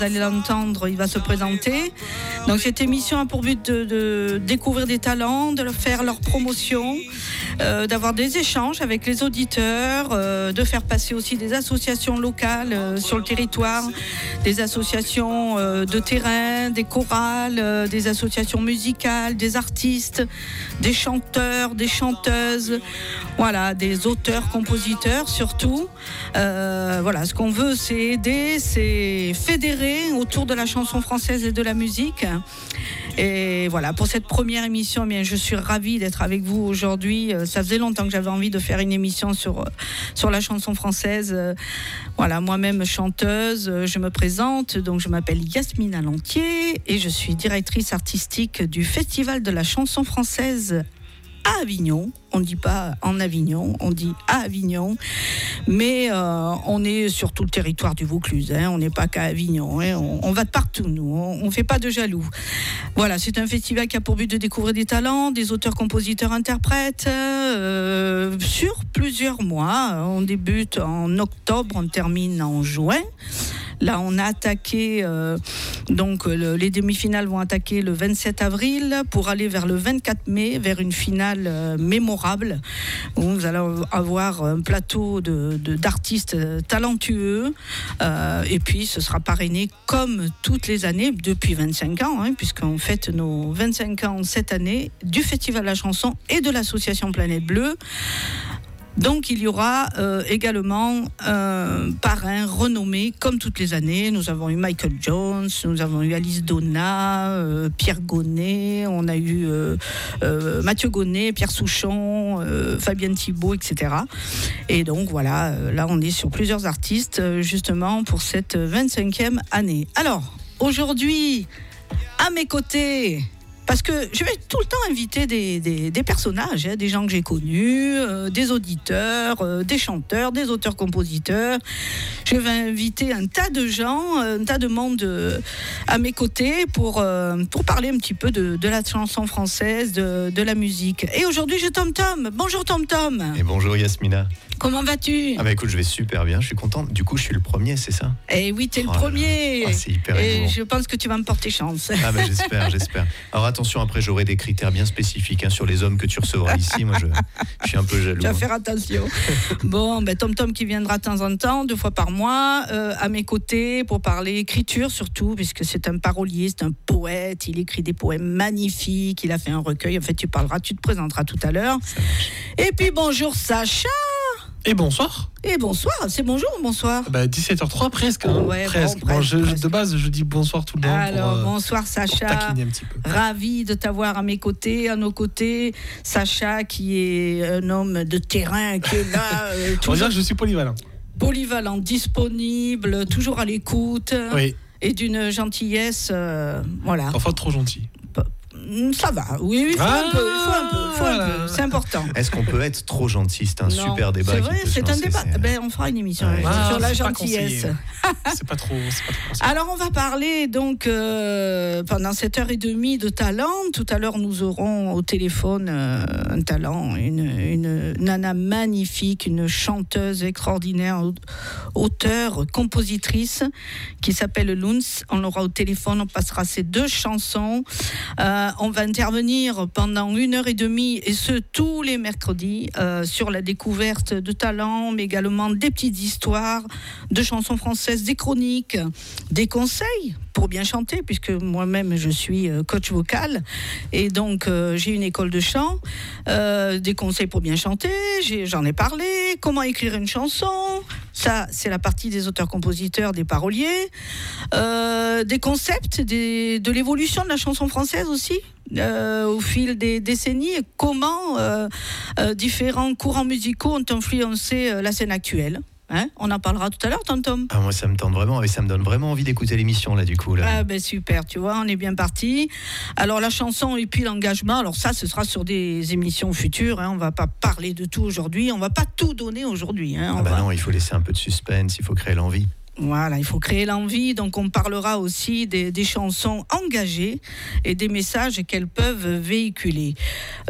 Vous allez l'entendre, il va se présenter. Donc cette émission a pour but de découvrir des talents, de faire leur promotion, d'avoir des échanges avec les auditeurs, de faire passer aussi des associations locales sur le territoire, des associations de terrain, des chorales, des associations musicales, des artistes, des chanteurs, des chanteuses, voilà, des auteurs, compositeurs surtout. Voilà, ce qu'on veut, c'est aider, c'est fédérer autour de la chanson française et de la musique. Et voilà, pour cette première émission, bien, je suis ravie d'être avec vous aujourd'hui. Ça faisait longtemps que j'avais envie de faire une émission sur la chanson française. Voilà, moi-même chanteuse, je me présente. Donc, je m'appelle Yasmina Lantier et je suis directrice artistique du Festival de la chanson française à Avignon. On ne dit pas en Avignon, on dit à Avignon. Mais on est sur tout le territoire du Vaucluse. On n'est pas qu'à Avignon. On va de partout, nous. On ne fait pas de jaloux. Voilà, c'est un festival qui a pour but de découvrir des talents, des auteurs, compositeurs, interprètes, sur plusieurs mois. On débute en octobre, on termine en juin. Là, on a attaqué, les demi-finales vont attaquer le 27 avril pour aller vers le 24 mai, vers une finale mémorable, où vous allez avoir un plateau d'artistes talentueux. Et puis, ce sera parrainé comme toutes les années, depuis 25 ans, puisqu'on fête nos 25 ans cette année, du Festival de la chanson et de l'association Planète Bleue. Donc il y aura également un parrain renommé comme toutes les années. Nous avons eu Michael Jones, nous avons eu Alice Donna, Pierre Gonnet, on a eu Mathieu Gonnet, Pierre Souchon, Fabienne Thibault, etc. Et donc voilà, là on est sur plusieurs artistes justement pour cette 25e année. Alors aujourd'hui, à mes côtés... Parce que je vais tout le temps inviter des personnages, des gens que j'ai connus, des auditeurs, des chanteurs, des auteurs-compositeurs. Je vais inviter un tas de gens, un tas de monde à mes côtés pour parler un petit peu de la chanson française, de la musique. Et aujourd'hui, j'ai Tom-Tom. Bonjour Tom-Tom. Et bonjour Yasmina. Comment vas-tu ? Ah bah écoute, je vais super bien, je suis contente. Du coup, je suis le premier, c'est ça ? Eh oui, t'es le premier. C'est hyper Et émouvant. je pense que tu vas me porter chance. Ah bah j'espère. Alors attention, après j'aurai des critères bien spécifiques sur les hommes que tu recevras ici. Moi, je suis un peu jaloux. Tu vas faire attention. Bon, Tom-Tom qui viendra de temps en temps, 2 fois par mois, à mes côtés pour parler écriture surtout, puisque c'est un parolier, c'est un poète. Il écrit des poèmes magnifiques. Il a fait un recueil. En fait, tu te présenteras tout à l'heure. Et puis bonjour Sacha. Et bonsoir. Et bonsoir, c'est bonjour ou bonsoir ? 17h03 presque. Ouais, presque. presque. De base, je dis bonsoir tout le monde. Alors, bonsoir Sacha. Pour taquiner un petit peu. Ravi de t'avoir à nos côtés. Sacha qui est un homme de terrain, qui est là. On dirait que je suis polyvalent. Polyvalent, disponible, toujours à l'écoute. Oui. Et d'une gentillesse, voilà. Parfois trop gentil. Ça va, oui, il faut un peu, c'est important. Est-ce qu'on peut être trop gentil ? C'est un super débat. C'est vrai, c'est un débat. On fera une émission sur la gentillesse. C'est pas trop conseillé. Alors on va parler donc pendant 7h30 de talent. Tout à l'heure nous aurons au téléphone un talent, une nana magnifique, une chanteuse extraordinaire, auteure, compositrice qui s'appelle Luns. On l'aura au téléphone, on passera ses 2 chansons. On va intervenir pendant 1h30 et ce tous les mercredis sur la découverte de talents, mais également des petites histoires de chansons françaises, des chroniques, des conseils pour bien chanter, puisque moi-même je suis coach vocal et donc j'ai une école de chant, des conseils pour bien chanter, j'en ai parlé, comment écrire une chanson, ça c'est la partie des auteurs-compositeurs, des paroliers, des concepts, de l'évolution de la chanson française aussi, au fil des décennies, et comment différents courants musicaux ont influencé la scène actuelle. On en parlera tout à l'heure, Tom-Tom. Ah, moi, ça me tente vraiment et ça me donne vraiment envie d'écouter l'émission, là, du coup. Là. Ah, super, tu vois, on est bien parti. Alors, la chanson et puis l'engagement, alors ça, ce sera sur des émissions futures. On ne va pas parler de tout aujourd'hui, on ne va pas tout donner aujourd'hui. Non, il faut laisser un peu de suspense, il faut créer l'envie. Voilà, il faut créer l'envie, donc on parlera aussi des chansons engagées et des messages qu'elles peuvent véhiculer.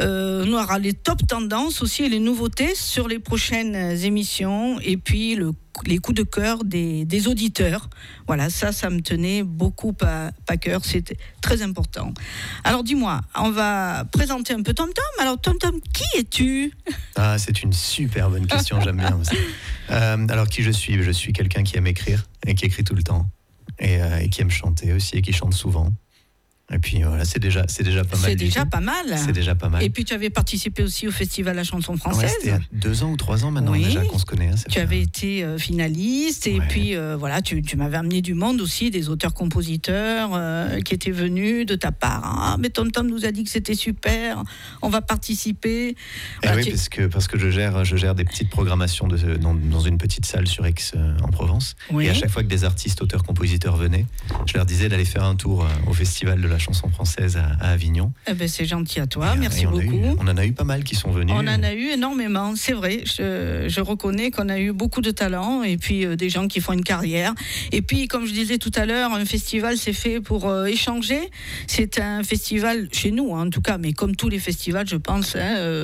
On aura les top tendances aussi et les nouveautés sur les prochaines émissions, et puis le les coups de cœur des auditeurs. Voilà, ça me tenait beaucoup à cœur, c'était très important. Alors dis-moi, on va présenter un peu Tom Tom. Alors Tom Tom, qui es-tu ? Ah, c'est une super bonne question, j'aime bien aussi. Alors qui je suis ? Je suis quelqu'un qui aime écrire et qui écrit tout le temps et qui aime chanter aussi et qui chante souvent. Et puis voilà, c'est déjà pas mal. C'est déjà pas mal. C'est déjà pas mal. Et puis tu avais participé aussi au Festival de la chanson française. Ouais, c'était il y a 2 ans ou 3 ans maintenant déjà qu'on se connaît. Hein, tu avais été finaliste et puis voilà, tu m'avais amené du monde aussi, des auteurs-compositeurs qui étaient venus de ta part. Ah, mais Tom Tom nous a dit que c'était super, on va participer. Voilà, oui, parce que je gère des petites programmations dans une petite salle sur Aix en Provence. Oui. Et à chaque fois que des artistes, auteurs-compositeurs venaient, je leur disais d'aller faire un tour au Festival de la chanson française à Avignon. Eh ben, c'est gentil à toi, merci beaucoup. On en a eu pas mal qui sont venus. On en a eu énormément, c'est vrai. Je reconnais qu'on a eu beaucoup de talents et puis des gens qui font une carrière. Et puis, comme je disais tout à l'heure, un festival, c'est fait pour échanger. C'est un festival, chez nous en tout cas, mais comme tous les festivals, je pense,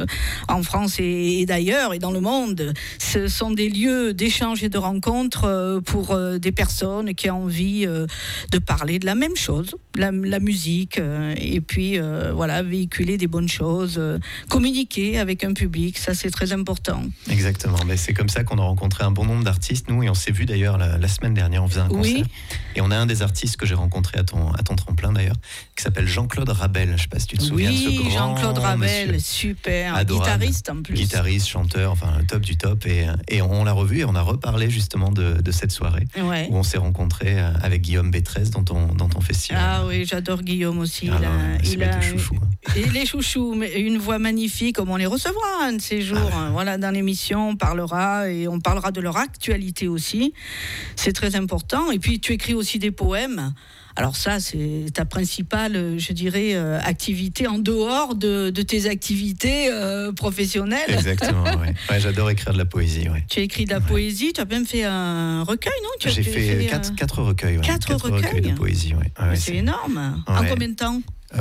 en France et d'ailleurs et dans le monde, ce sont des lieux d'échange et de rencontre pour des personnes qui ont envie de parler de la même chose, la musique, et puis voilà, véhiculer des bonnes choses, communiquer avec un public, ça c'est très important. Exactement, mais c'est comme ça qu'on a rencontré un bon nombre d'artistes, nous, et on s'est vu d'ailleurs la semaine dernière, on faisait un concert, et on a un des artistes que j'ai rencontré à ton tremplin d'ailleurs, qui s'appelle Jean-Claude Rabel, je ne sais pas si tu te souviens de ce grand Jean-Claude Rabel, monsieur, super, adorable, guitariste en plus. Guitariste, chanteur, enfin le top du top, et on l'a revu et on a reparlé justement de cette soirée, où on s'est rencontrés avec Guillaume Bétresse dans ton festival. Ah oui, j'adore Guillaume aussi. Il a chouchou. Il est chouchou, mais une voix magnifique, comme on les recevra un de ces jours. Voilà, dans l'émission, on parlera de leur actualité aussi. C'est très important. Et puis, tu écris aussi des poèmes. Alors ça, c'est ta principale, je dirais, activité en dehors de tes activités professionnelles. Exactement, oui. Ouais, j'adore écrire de la poésie. Ouais. Tu as écrit de la poésie, tu as même fait un recueil, non ? J'ai fait 4 recueils. Ouais. 4 recueils de poésie, oui. Ouais, c'est énorme. Ouais. En combien de temps ?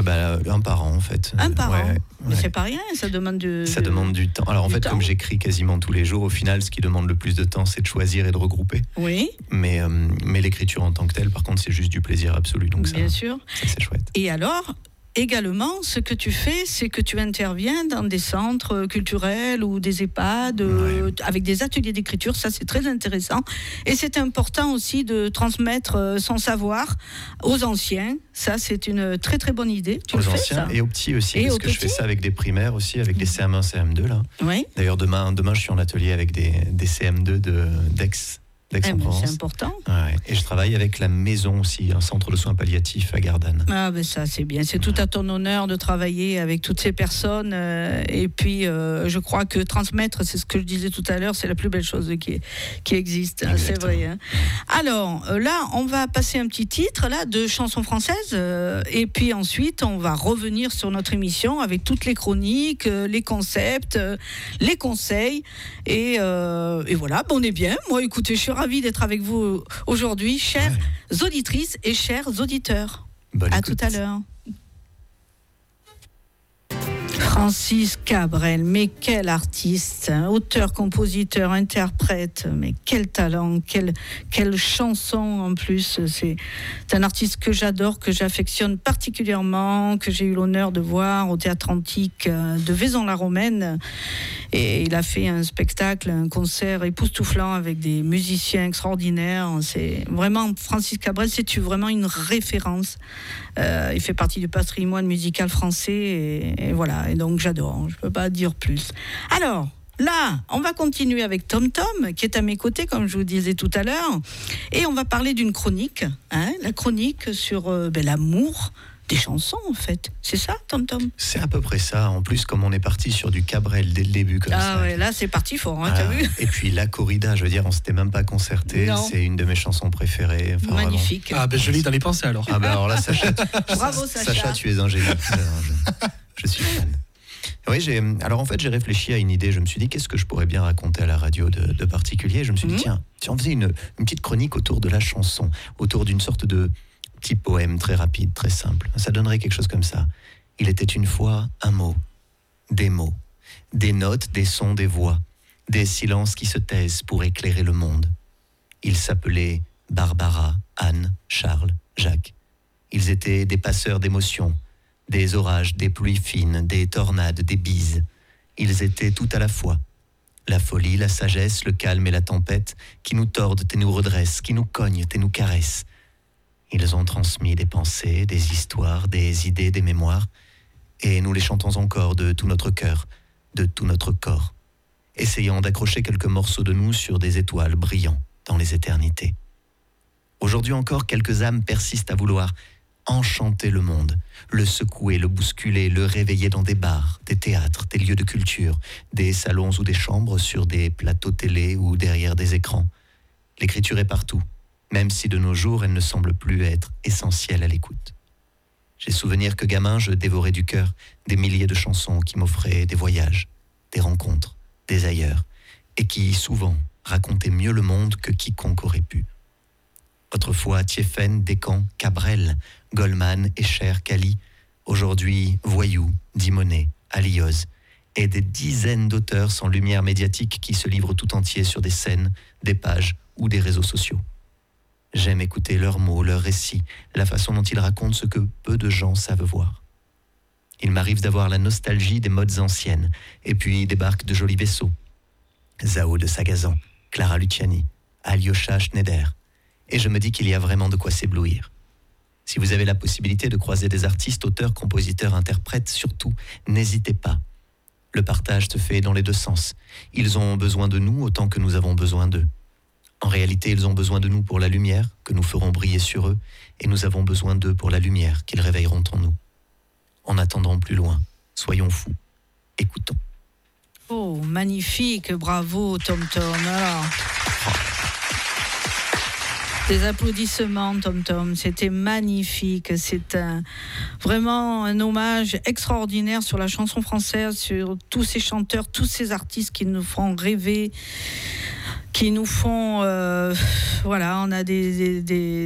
Un par an en fait. Un par an. Mais c'est pas rien, ça demande du temps. Alors en fait, comme j'écris quasiment tous les jours, au final, ce qui demande le plus de temps, c'est de choisir et de regrouper. Oui. Mais l'écriture en tant que telle, par contre, c'est juste du plaisir absolu. Donc bien sûr. Ça, c'est chouette. Et alors, également, ce que tu fais, c'est que tu interviens dans des centres culturels ou des EHPAD avec des ateliers d'écriture. Ça, c'est très intéressant. Et c'est important aussi de transmettre son savoir aux anciens. Ça, c'est une très, très bonne idée. Tu aux le fais, anciens ça et aux petits aussi, parce que je fais ça avec des primaires aussi, avec des CM1, CM2. Là. Oui. D'ailleurs, demain, je suis en atelier avec des CM2 d'Aix. C'est important. Ouais. Et je travaille avec la maison aussi, un centre de soins palliatifs à Gardanne. Ah ben ça c'est bien, c'est tout à ton honneur de travailler avec toutes ces personnes et puis je crois que transmettre, c'est ce que je disais tout à l'heure, c'est la plus belle chose qui existe, hein, c'est vrai. Hein. Alors là on va passer un petit titre là de chansons françaises et puis ensuite on va revenir sur notre émission avec toutes les chroniques, les concepts, les conseils et voilà, on est bien. Moi écoutez, je suis ravie d'être avec vous aujourd'hui, chères auditrices et chers auditeurs. À tout à l'heure. Francis Cabrel, mais quel artiste, hein, auteur, compositeur, interprète, mais quel talent, quelle chanson en plus. C'est un artiste que j'adore, que j'affectionne particulièrement, que j'ai eu l'honneur de voir au Théâtre Antique de Vaison-la-Romaine. Et il a fait un spectacle, un concert époustouflant avec des musiciens extraordinaires. C'est vraiment, Francis Cabrel, c'est vraiment une référence. Il fait partie du patrimoine musical français et voilà. Et donc j'adore, je ne peux pas dire plus. Alors, là, on va continuer avec Tom Tom, qui est à mes côtés, comme je vous disais tout à l'heure. Et on va parler d'une chronique, hein, la chronique sur l'amour des chansons, en fait. C'est ça, Tom Tom ? C'est à peu près ça. En plus, comme on est parti sur du Cabrel dès le début, comme ça. Ah ouais, là, c'est parti fort, hein, t'as vu ? Et puis la corrida, je veux dire, on s'était même pas concerté. Non. C'est une de mes chansons préférées. Enfin, magnifique. Vraiment. Ah ben je lis dans les pensées alors. Ah ben alors là, Sacha, bravo Sacha. Sacha, tu es un génie. Je suis fan. Oui, alors en fait, j'ai réfléchi à une idée. Je me suis dit, qu'est-ce que je pourrais bien raconter à la radio de particulier ? Je me suis dit, tiens, si on faisait une petite chronique autour de la chanson, autour d'une sorte de petit poème très rapide, très simple. Ça donnerait quelque chose comme ça. Il était une fois un mot, des mots, des notes, des sons, des voix, des silences qui se taisent pour éclairer le monde. Ils s'appelaient Barbara, Anne, Charles, Jacques. Ils étaient des passeurs d'émotions, des orages, des pluies fines, des tornades, des bises. Ils étaient tout à la fois. La folie, la sagesse, le calme et la tempête qui nous tordent et nous redressent, qui nous cognent et nous caressent. Ils ont transmis des pensées, des histoires, des idées, des mémoires, et nous les chantons encore de tout notre cœur, de tout notre corps, essayant d'accrocher quelques morceaux de nous sur des étoiles brillant dans les éternités. Aujourd'hui encore, quelques âmes persistent à vouloir enchanter le monde, le secouer, le bousculer, le réveiller dans des bars, des théâtres, des lieux de culture, des salons ou des chambres, sur des plateaux télé ou derrière des écrans. L'écriture est partout, même si de nos jours elle ne semble plus être essentielle à l'écoute. J'ai souvenir que gamin, je dévorais du cœur des milliers de chansons qui m'offraient des voyages, des rencontres, des ailleurs, et qui, souvent, racontaient mieux le monde que quiconque aurait pu. Autrefois, Thiéphène, Descamps, Cabrel, Goldman, Escher, Cali, aujourd'hui Voyou, Dimonet, Alioz, et des dizaines d'auteurs sans lumière médiatique qui se livrent tout entiers sur des scènes, des pages ou des réseaux sociaux. J'aime écouter leurs mots, leurs récits, la façon dont ils racontent ce que peu de gens savent voir. Il m'arrive d'avoir la nostalgie des modes anciennes, et puis débarquent de jolis vaisseaux. Zao de Sagazan, Clara Luciani, Alyosha Schneider. Et je me dis qu'il y a vraiment de quoi s'éblouir. Si vous avez la possibilité de croiser des artistes, auteurs, compositeurs, interprètes, surtout, n'hésitez pas. Le partage se fait dans les deux sens. Ils ont besoin de nous autant que nous avons besoin d'eux. En réalité, ils ont besoin de nous pour la lumière que nous ferons briller sur eux, et nous avons besoin d'eux pour la lumière qu'ils réveilleront en nous. En attendant plus loin, soyons fous, écoutons. Oh, magnifique, bravo Tom Tom. Alors, des applaudissements Tom Tom, c'était magnifique, c'est vraiment un hommage extraordinaire sur la chanson française, sur tous ces chanteurs, tous ces artistes qui nous font rêver, qui nous font, voilà, on a les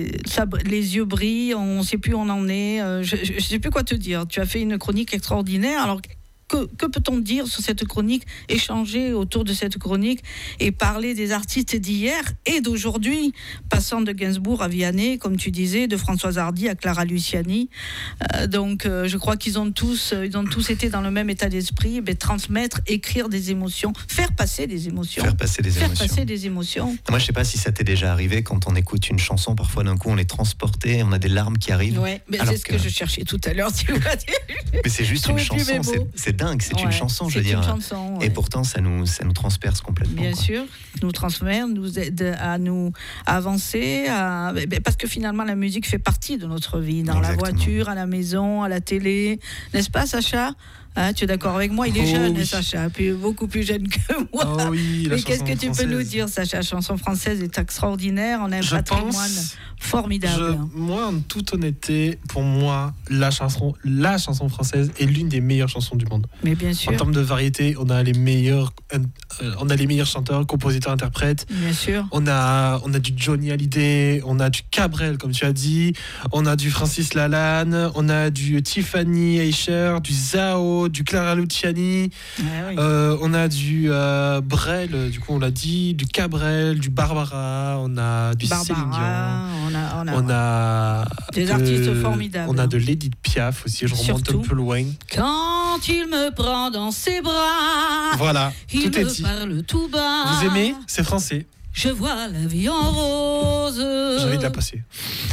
yeux brillent, on ne sait plus où on en est, je ne sais plus quoi te dire. Tu as fait une chronique extraordinaire, alors que peut-on dire sur cette chronique, échanger autour de cette chronique et parler des artistes d'hier et d'aujourd'hui, passant de Gainsbourg à Vianney, comme tu disais, de Françoise Hardy à Clara Luciani. Donc je crois qu'ils ont tous été dans le même état d'esprit, transmettre, écrire des émotions, faire passer des émotions. Faire passer des émotions. Moi, je ne sais pas si ça t'est déjà arrivé, quand on écoute une chanson, parfois d'un coup on est transporté, on a des larmes qui arrivent. Ouais, mais c'est ce que je cherchais tout à l'heure. Tu vois. Mais c'est juste une chanson, c'est dingue, c'est une chanson, je veux dire. Chanson, ouais. Et pourtant, ça nous transperce complètement. Bien sûr, nous transmet, nous aide à nous avancer, parce que finalement, la musique fait partie de notre vie, dans la voiture, à la maison, à la télé. N'est-ce pas, Sacha ? Tu es d'accord avec moi ? Il est jeune, oui. Sacha, beaucoup plus jeune que moi. Oh oui, mais qu'est-ce que tu peux nous dire, Sacha ? La chanson française est extraordinaire, on a un patrimoine formidable. Moi, en toute honnêteté, pour moi, la chanson française est l'une des meilleures chansons du monde. Mais bien sûr. En termes de variété, on a les meilleurs chanteurs, compositeurs, interprètes. Bien sûr. On a du Johnny Hallyday, on a du Cabrel, comme tu as dit, on a du Francis Lalanne, on a du Tiffany Escher, du Zao, du Clara Luciani, oui. On a du Brel, du coup on l'a dit, du Cabrel, du Barbara, on a du Céline Dion, on a des artistes formidables. On a de l'Edith Piaf aussi, je remonte un peu loin. Quand il me prend dans ses bras, voilà, il tout est me dit. Parle tout bas. Vous aimez ? C'est français. Je vois la vie en rose. J'ai envie de la passer.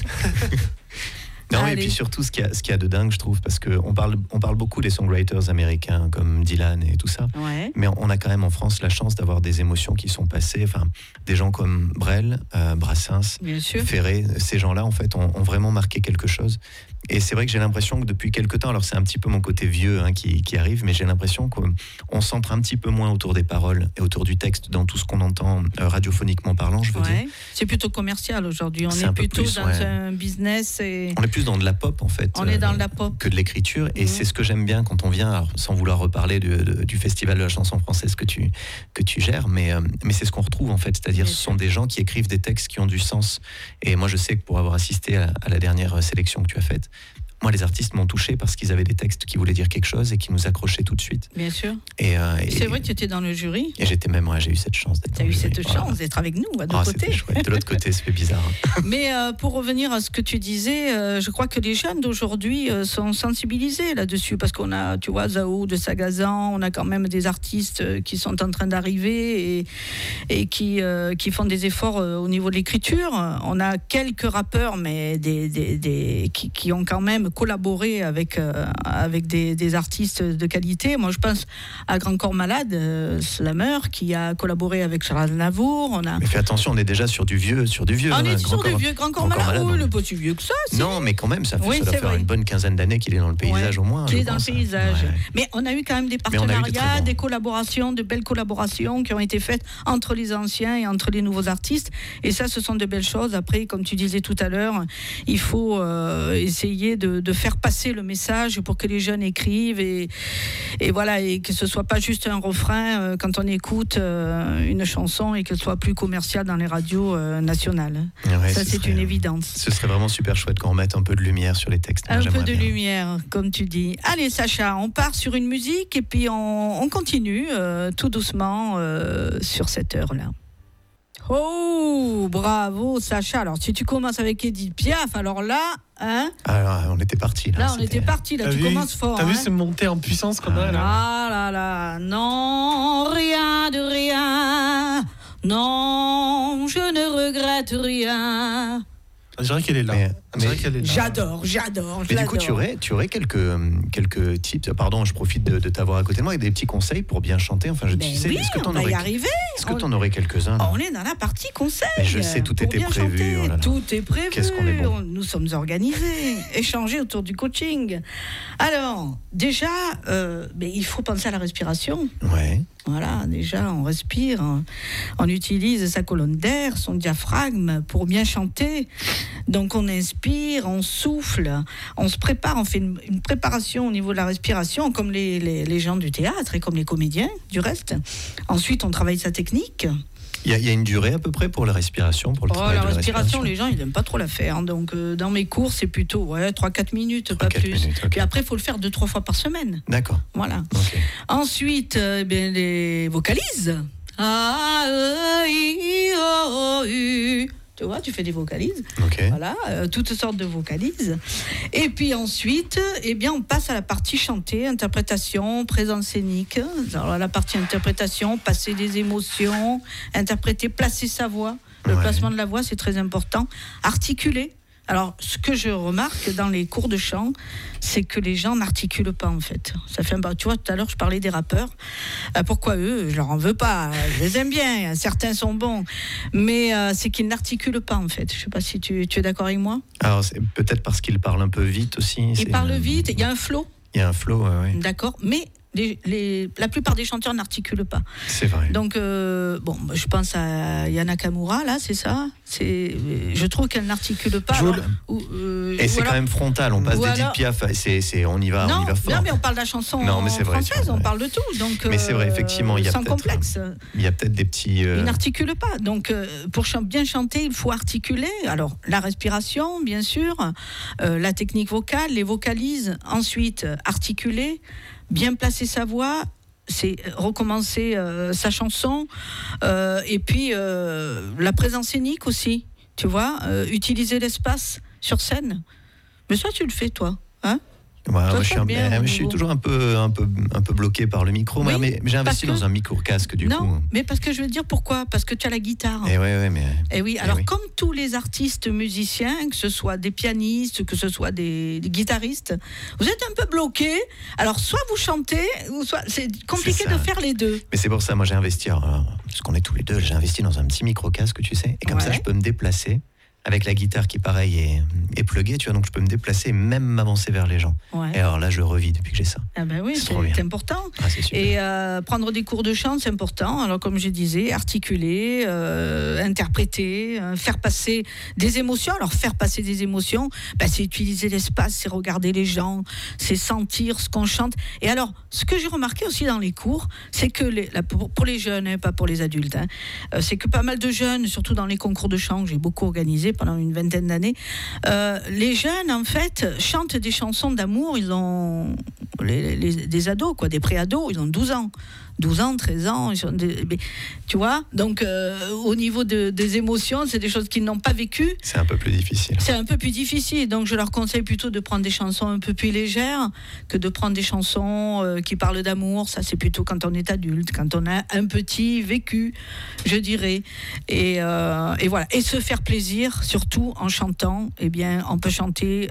Non, et puis surtout, ce qu'il y a de dingue, je trouve, parce qu'on parle beaucoup des songwriters américains comme Dylan et tout ça, ouais. Mais on a quand même en France la chance d'avoir des émotions qui sont passées, enfin, des gens comme Brel, Brassens, Ferré, ces gens-là, en fait, ont vraiment marqué quelque chose. Et c'est vrai que j'ai l'impression que depuis quelque temps, alors c'est un petit peu mon côté vieux qui arrive, mais j'ai l'impression qu'on s'entre un petit peu moins autour des paroles et autour du texte dans tout ce qu'on entend radiophoniquement parlant, je veux dire. C'est plutôt commercial aujourd'hui, on est plutôt plus, dans un business. On est plus dans de la pop en fait. On est dans de la pop. Que de l'écriture, et c'est ce que j'aime bien quand on vient, alors, sans vouloir reparler du festival de la chanson française que tu gères, mais c'est ce qu'on retrouve en fait, c'est-à-dire ce sont des gens qui écrivent des textes qui ont du sens. Et moi je sais que pour avoir assisté à la dernière sélection que tu as faite, moi, les artistes m'ont touché parce qu'ils avaient des textes qui voulaient dire quelque chose et qui nous accrochaient tout de suite. Bien sûr. Et c'est vrai que tu étais dans le jury. Et j'étais même, j'ai eu cette chance d'être. Tu as eu cette chance d'être avec nous, de côté. C'était chouette. De l'autre côté, ça fait bizarre. Mais pour revenir à ce que tu disais, je crois que les jeunes d'aujourd'hui sont sensibilisés là-dessus parce qu'on a, tu vois, Zao de Sagazan, on a quand même des artistes qui sont en train d'arriver et qui font des efforts au niveau de l'écriture. On a quelques rappeurs, mais qui ont quand même collaboré avec des artistes de qualité. Moi, je pense à Grand Corps Malade, Slammer, qui a collaboré avec Charles Navour. Mais fais attention, on est déjà sur du vieux. On est sur du vieux Grand Corps Malade. Oui, le pas si vieux que ça. Si. Non, mais quand même, ça doit faire une bonne quinzaine d'années qu'il est dans le paysage au moins. Qu'il est dans le paysage. Ouais. Mais on a eu quand même des partenariats, des collaborations, de belles collaborations qui ont été faites entre les anciens et entre les nouveaux artistes. Et ça, ce sont de belles choses. Après, comme tu disais tout à l'heure, il faut essayer de faire passer le message pour que les jeunes écrivent et voilà, et que ce soit pas juste un refrain quand on écoute une chanson et qu'elle soit plus commerciale dans les radios nationales. Ouais, ça, c'est une évidence. Ce serait vraiment super chouette qu'on remette un peu de lumière sur les textes. Un peu de lumière, comme tu dis. Allez, Sacha, on part sur une musique et puis on continue tout doucement sur cette heure-là. Oh, bravo Sacha. Alors si tu commences avec Edith Piaf, alors là, alors, on était parti là. On était parti là. Tu commences fort. T'as vu cette montée en puissance qu'on a là? Ah là là, non, rien de rien. Non, je ne regrette rien. On dirait qu'elle est là. J'adore. Mais du coup, tu aurais quelques tips. Pardon, je profite de t'avoir à côté de moi, avec des petits conseils pour bien chanter. Enfin, est-ce que on va y arriver. Est-ce que tu en aurais quelques-uns? On est dans la partie conseils. Mais je sais, tout était prévu. Oh là là. Tout est prévu. Qu'est-ce qu'on est bon. Nous sommes organisés, échanger autour du coaching. Alors, déjà, il faut penser à la respiration. Ouais. Voilà, déjà, on respire, on utilise sa colonne d'air, son diaphragme pour bien chanter. Donc, on inspire, on souffle, on se prépare, on fait une préparation au niveau de la respiration, comme les gens du théâtre et comme les comédiens, du reste. Ensuite, on travaille sa technique. Il y a une durée à peu près pour la respiration, pour le travail de la respiration. Les gens, ils n'aiment pas trop la faire. Donc, dans mes cours, c'est plutôt 3-4 minutes, pas plus. Okay. Puis après, il faut le faire 2-3 fois par semaine. D'accord. Voilà. Okay. Ensuite, les vocalises. Tu vois, tu fais des vocalises. Okay. Voilà, toutes sortes de vocalises. Et puis ensuite, on passe à la partie chantée, interprétation, présence scénique. Alors, la partie interprétation, passer des émotions, interpréter, placer sa voix. Le placement de la voix, c'est très important. Articuler. Alors, ce que je remarque dans les cours de chant, c'est que les gens n'articulent pas, en fait. Ça fait tu vois, tout à l'heure, je parlais des rappeurs. Pourquoi eux? Je leur en veux pas. Je les aime bien. Certains sont bons. Mais c'est qu'ils n'articulent pas, en fait. Je sais pas si tu es d'accord avec moi. Alors, c'est peut-être parce qu'ils parlent un peu vite aussi. Ils parlent vite. Il y a un flow. Il y a un flow, oui. D'accord. Mais la plupart des chanteurs n'articulent pas. C'est vrai. Donc, je pense à Yana Nakamura, là, c'est ça. Je trouve qu'elle n'articule pas. Et c'est quand même frontal. On passe d'Edith Piaf, on y va fort. Non, mais on parle de la chanson française, on parle de tout. Donc, mais c'est vrai, effectivement, il y a sans complexe. Il y a peut-être des petits. Ils n'articulent pas. Donc, pour bien chanter, il faut articuler. Alors, la respiration, bien sûr, la technique vocale, les vocalises. Ensuite, articuler. Bien placer sa voix, c'est recommencer sa chanson, et puis la présence scénique aussi, tu vois, utiliser l'espace sur scène. Mais ça, tu le fais, toi, hein? Je suis toujours un peu bloqué par le micro, mais j'ai investi dans un micro-casque du coup. Non, mais parce que je veux dire pourquoi? Parce que tu as la guitare. Comme tous les artistes musiciens, que ce soit des pianistes, que ce soit des guitaristes, vous êtes un peu bloqués. Alors soit vous chantez, ou soit c'est compliqué de faire les deux. Mais c'est pour ça, moi j'ai investi, parce qu'on est tous les deux, j'ai investi dans un petit micro-casque, tu sais, et comme ça je peux me déplacer. Avec la guitare qui, pareil, est pluguée, tu vois, donc je peux me déplacer, même m'avancer vers les gens. Ouais. Et alors là, je revis depuis que j'ai ça. Ah ben oui, c'est important. Ah, c'est super. Et prendre des cours de chant, c'est important. Alors, comme je disais, articuler, interpréter, faire passer des émotions. Alors, faire passer des émotions, c'est utiliser l'espace, c'est regarder les gens, c'est sentir ce qu'on chante. Et alors, ce que j'ai remarqué aussi dans les cours, c'est que, pour les jeunes, pas pour les adultes, c'est que pas mal de jeunes, surtout dans les concours de chant que j'ai beaucoup organisés, pendant une vingtaine d'années. Les jeunes, en fait, chantent des chansons d'amour. Ils ont des ados, quoi, des pré-ados. Ils ont 12 ans. 12 ans, 13 ans, tu vois. Donc, au niveau des émotions, c'est des choses qu'ils n'ont pas vécues. C'est un peu plus difficile. C'est un peu plus difficile. Donc, je leur conseille plutôt de prendre des chansons un peu plus légères que de prendre des chansons qui parlent d'amour. Ça, c'est plutôt quand on est adulte, quand on a un petit vécu, je dirais. Et voilà. Et se faire plaisir, surtout en chantant. Eh bien, on peut chanter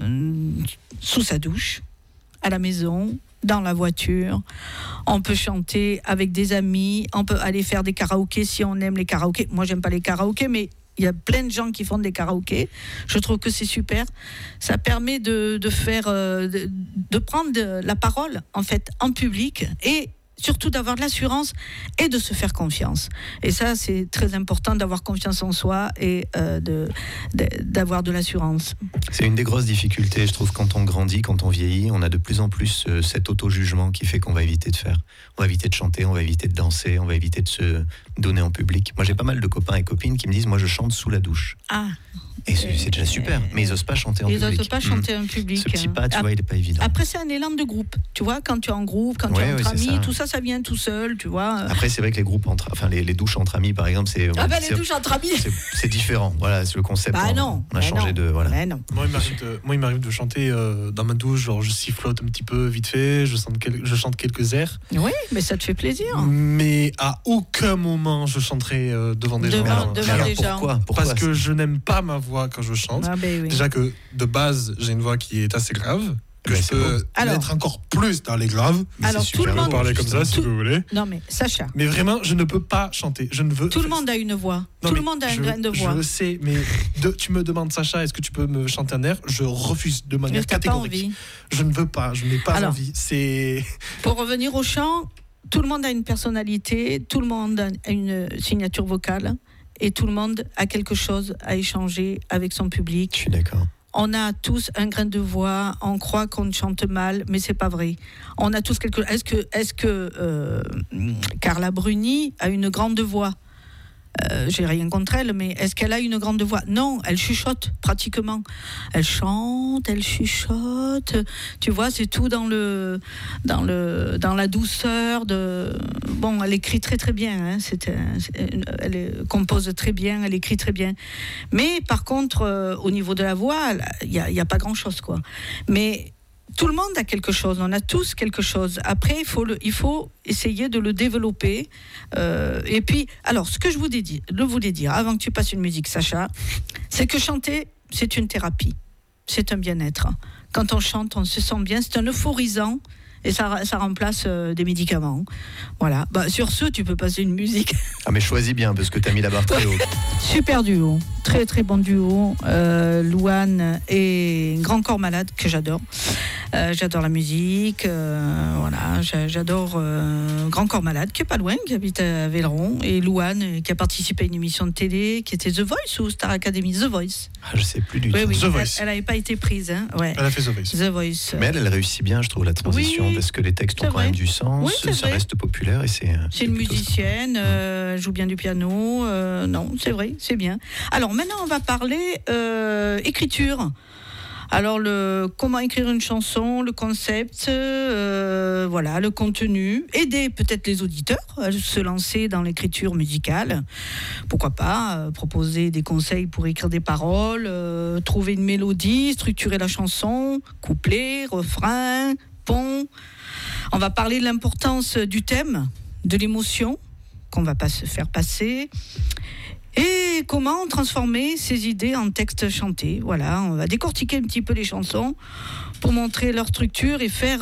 sous sa douche, à la maison, dans la voiture, on peut chanter avec des amis, on peut aller faire des karaokés si on aime les karaokés. Moi, j'aime pas les karaokés, mais il y a plein de gens qui font des karaokés. Je trouve que c'est super. Ça permet de prendre la parole, en fait, en public, et surtout d'avoir de l'assurance et de se faire confiance. Et ça, c'est très important, d'avoir confiance en soi et d'avoir de l'assurance. C'est une des grosses difficultés, je trouve, quand on grandit, quand on vieillit. On a de plus en plus cet auto-jugement qui fait qu'on va éviter de faire. On va éviter de chanter, on va éviter de danser, on va éviter de se donner en public. Moi, j'ai pas mal de copains et copines qui me disent, moi, je chante sous la douche. Ah. Et c'est déjà super, mais ils n'osent pas chanter en public. Ils n'osent pas chanter en public. Ce petit pas, tu vois, il n'est pas évident. Après, c'est un élan de groupe. Tu vois, quand tu es en groupe, quand tu es entre amis, tout ça vient tout seul, tu vois. Après, c'est vrai que les groupes les douches entre amis, par exemple, c'est... les douches entre amis, c'est différent. Voilà, c'est le concept. Non. On a changé de... Voilà. Non. Moi, il m'arrive de chanter dans ma douche, genre je sifflote un petit peu vite fait, je chante quelques airs. Oui, mais ça te fait plaisir. Mais à aucun moment je chanterai devant des gens. Pourquoi Parce que je n'aime pas ma voix quand je chante. Oui. Déjà que de base, j'ai une voix qui est assez grave, que je peux mettre encore plus dans les graves. Alors, tout le monde parler comme ça, si vous voulez. Non, mais Sacha. Mais vraiment, je ne peux pas chanter. Je ne veux. Tout le monde a une voix. Tout le monde a un grain de voix. Je le sais, mais tu me demandes, Sacha, est-ce que tu peux me chanter un air ? Je refuse de manière catégorique. Je ne veux pas. Je n'ai pas envie. C'est. Pour revenir au chant, tout le monde a une personnalité, tout le monde a une signature vocale. Et tout le monde a quelque chose à échanger avec son public. Je suis d'accord. On a tous un grain de voix. On croit qu'on chante mal, mais c'est pas vrai. On a tous quelque. Est-ce que Carla Bruni a une grande voix ? J'ai rien contre elle, mais est-ce qu'elle a une grande voix ? Non, elle chuchote pratiquement. Elle chante, elle chuchote. Tu vois, c'est tout dans la douceur de. Bon, elle écrit très très bien. Elle compose très bien, elle écrit très bien. Mais par contre, au niveau de la voix, il y a pas grand-chose, quoi. Mais tout le monde a quelque chose, on a tous quelque chose. Après, il faut essayer de le développer. Et puis, alors, ce que je voulais dire, avant que tu passes une musique, Sacha, c'est que chanter, c'est une thérapie. C'est un bien-être. Quand on chante, on se sent bien, c'est un euphorisant. Et ça remplace des médicaments. Voilà. Sur ce, tu peux passer une musique. Ah, mais choisis bien, parce que tu as mis la barre très haut. Super duo. Très, très bon duo. Louane et Grand Corps Malade, que j'adore. J'adore la musique. Voilà. J'adore Grand Corps Malade, qui est pas loin, qui habite à Velleron. Et Louane, qui a participé à une émission de télé, qui était The Voice ou Star Academy ? The Voice. Ah, je sais plus du tout. Oui, The Voice. Elle n'avait pas été prise. Hein. Ouais. Elle a fait The Voice. The Voice. Mais elle réussit bien, je trouve, la transition, parce que les textes ont quand même du sens, ça reste populaire et c'est une musicienne, elle joue bien du piano, non, c'est vrai, c'est bien. Alors maintenant, on va parler écriture. Alors, comment écrire une chanson, le concept, voilà, le contenu, aider peut-être les auditeurs à se lancer dans l'écriture musicale. Pourquoi pas proposer des conseils pour écrire des paroles, trouver une mélodie, structurer la chanson, couplet, refrain, pont. On va parler de l'importance du thème, de l'émotion qu'on va pas se faire passer. Et comment transformer ces idées en textes chantés. Voilà, on va décortiquer un petit peu les chansons pour montrer leur structure et faire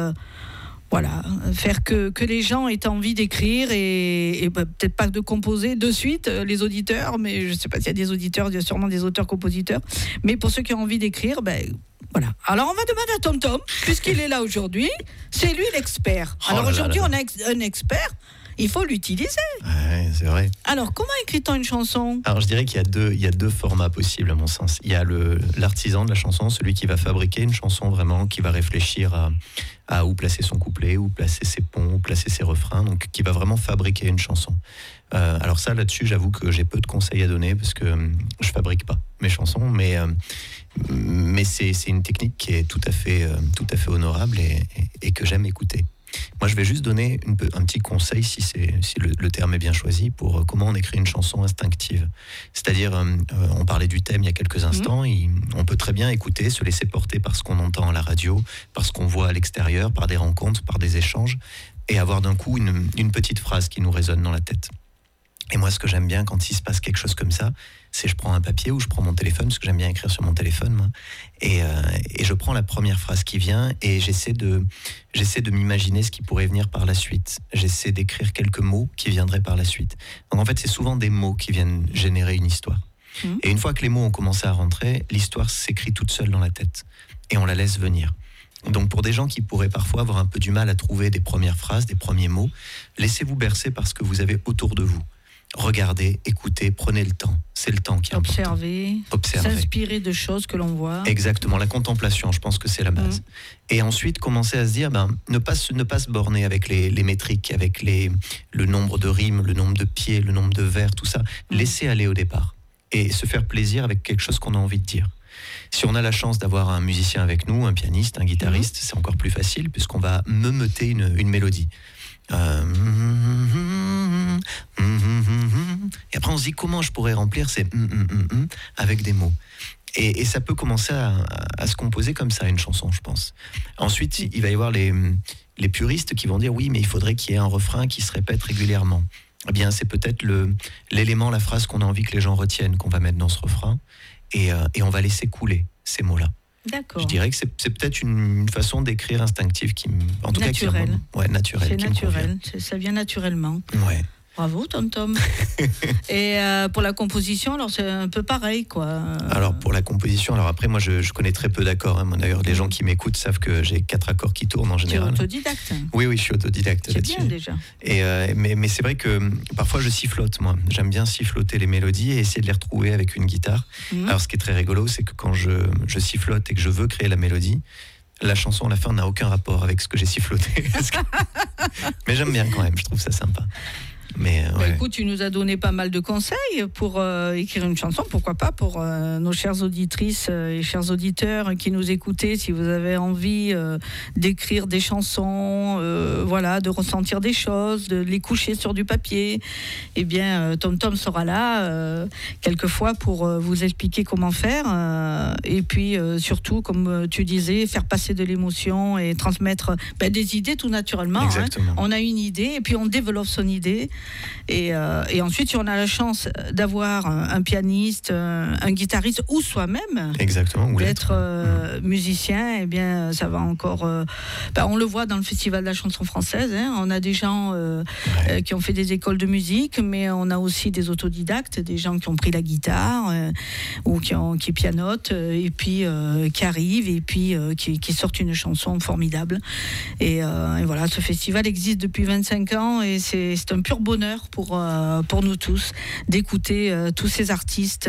que les gens aient envie d'écrire et peut-être pas de composer de suite, les auditeurs, mais je ne sais pas s'il y a des auditeurs, il y a sûrement des auteurs-compositeurs, mais pour ceux qui ont envie d'écrire, voilà. Alors on va demander à Tom Tom, puisqu'il est là aujourd'hui, c'est lui l'expert. Alors aujourd'hui on a un expert il faut l'utiliser. Ouais, c'est vrai. Alors, comment écrit-on une chanson ? Alors je dirais qu'il y a deux formats possibles à mon sens. Il y a l'artisan de la chanson, celui qui va fabriquer une chanson vraiment, qui va réfléchir à où placer son couplet, où placer ses ponts, où placer ses refrains, donc qui va vraiment fabriquer une chanson. Alors ça, là-dessus, j'avoue que j'ai peu de conseils à donner parce que je fabrique pas mes chansons, mais c'est une technique qui est tout à fait honorable et que j'aime écouter. Moi, je vais juste donner un petit conseil, si le terme est bien choisi, pour comment on écrit une chanson instinctive. C'est-à-dire, on parlait du thème il y a quelques instants, on peut très bien écouter, se laisser porter par ce qu'on entend à la radio, par ce qu'on voit à l'extérieur, par des rencontres, par des échanges, et avoir d'un coup une petite phrase qui nous résonne dans la tête. Et moi, ce que j'aime bien quand il se passe quelque chose comme ça, c'est je prends un papier ou je prends mon téléphone, parce que j'aime bien écrire sur mon téléphone, moi, et je prends la première phrase qui vient et j'essaie de m'imaginer ce qui pourrait venir par la suite. J'essaie d'écrire quelques mots qui viendraient par la suite. Donc en fait, c'est souvent des mots qui viennent générer une histoire. Et une fois que les mots ont commencé à rentrer, l'histoire s'écrit toute seule dans la tête et on la laisse venir. Donc pour des gens qui pourraient parfois avoir un peu du mal à trouver des premières phrases, des premiers mots, laissez-vous bercer par ce que vous avez autour de vous. Regardez, écoutez, prenez le temps. C'est le temps qui est important. Observez. S'inspirer de choses que l'on voit. Exactement, la contemplation, je pense que c'est la base. Et ensuite, commencer à se dire, ne pas se borner avec les métriques, avec le nombre de rimes, le nombre de pieds, le nombre de vers, tout ça. Laissez aller au départ et se faire plaisir avec quelque chose qu'on a envie de dire. Si on a la chance d'avoir un musicien avec nous, un pianiste, un guitariste, c'est encore plus facile puisqu'on va meuter une mélodie. Et après on se dit comment je pourrais remplir ces avec des mots et ça peut commencer à se composer comme ça une chanson, je pense. Ensuite il va y avoir les puristes qui vont dire oui mais il faudrait qu'il y ait un refrain qui se répète régulièrement. Eh bien c'est peut-être l'élément, la phrase qu'on a envie que les gens retiennent qu'on va mettre dans ce refrain et on va laisser couler ces mots-là. D'accord. Je dirais que c'est peut-être une façon d'écrire instinctive qui, en tout naturel. Cas, naturelle. C'est naturel, ça vient naturellement. Ouais. Bravo, Tom. Et pour la composition, alors c'est un peu pareil, quoi. Alors pour la composition, alors après moi je connais très peu d'accords. Hein. D'ailleurs, les gens qui m'écoutent savent que j'ai 4 accords qui tournent en général. Tu es autodidacte. Oui, je suis autodidacte. C'est bien déjà. Et mais c'est vrai que parfois je sifflote, moi. J'aime bien siffloter les mélodies et essayer de les retrouver avec une guitare. Alors ce qui est très rigolo, c'est que quand je sifflote et que je veux créer la mélodie, la chanson à la fin n'a aucun rapport avec ce que j'ai siffloté. Mais j'aime bien quand même, je trouve ça sympa. Mais écoute, tu nous as donné pas mal de conseils pour écrire une chanson. Pourquoi pas pour nos chères auditrices et chers auditeurs qui nous écoutaient, si vous avez envie d'écrire des chansons, de ressentir des choses, de les coucher sur du papier, eh bien Tom sera là quelquefois pour vous expliquer comment faire et puis surtout, comme tu disais, faire passer de l'émotion et transmettre des idées tout naturellement. Exactement. On a une idée et puis on développe son idée. Et ensuite, si on a la chance d'avoir un pianiste, un guitariste ou soi-même, exactement, d'être musicien, eh bien, ça va encore. On le voit dans le Festival de la chanson française. On a des gens qui ont fait des écoles de musique, mais on a aussi des autodidactes, des gens qui ont pris la guitare ou qui pianotent et puis qui arrivent et puis qui sortent une chanson formidable. Et voilà, ce festival existe depuis 25 ans et c'est un pur bonheur pour nous tous d'écouter tous ces artistes.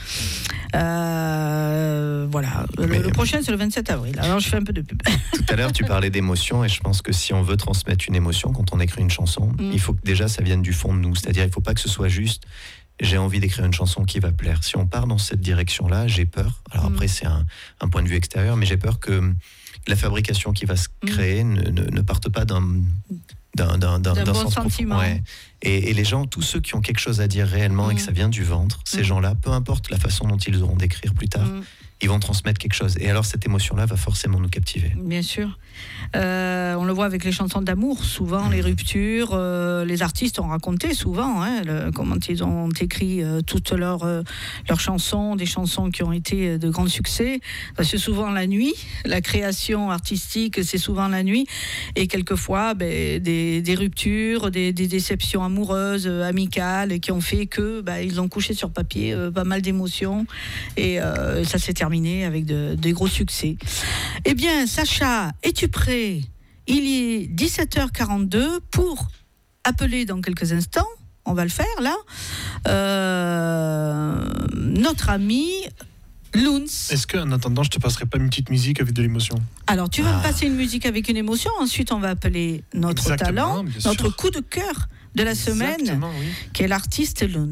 Le prochain, c'est le 27 avril. Alors, je fais un peu de pub. Tout à l'heure, tu parlais d'émotion et je pense que si on veut transmettre une émotion quand on écrit une chanson, il faut que déjà ça vienne du fond de nous. C'est-à-dire, il ne faut pas que ce soit juste j'ai envie d'écrire une chanson qui va plaire. Si on part dans cette direction-là, j'ai peur. Alors après, c'est un point de vue extérieur, mais j'ai peur que la fabrication qui va se créer ne parte pas d'un bon sens sentiment. profond. Ouais. Et les gens, tous ceux qui ont quelque chose à dire réellement et que ça vient du ventre, ces gens-là, peu importe la façon dont ils auront d'écrire plus tard, ils vont transmettre quelque chose. Et alors cette émotion-là va forcément nous captiver. Bien sûr. On le voit avec les chansons d'amour, souvent les ruptures, les artistes ont raconté souvent comment ils ont écrit toutes leurs chansons, des chansons qui ont été de grands succès. C'est souvent la nuit, la création artistique, c'est souvent la nuit, et quelquefois des ruptures, des déceptions amoureuses, amicales, qui ont fait que ils ont couché sur papier pas mal d'émotions, et ça s'est terminé avec des gros succès. Eh bien, Sacha, es-tu prêt ? Il est 17h42 pour appeler dans quelques instants. On va le faire là. Notre ami Loons. Est-ce qu'en attendant, je te passerai pas une petite musique avec de l'émotion? Alors, tu vas me passer une musique avec une émotion. Ensuite, on va appeler notre Exactement, talent, bien sûr. notre coup de cœur de la semaine, Exactement, oui. qui est l'artiste Loons.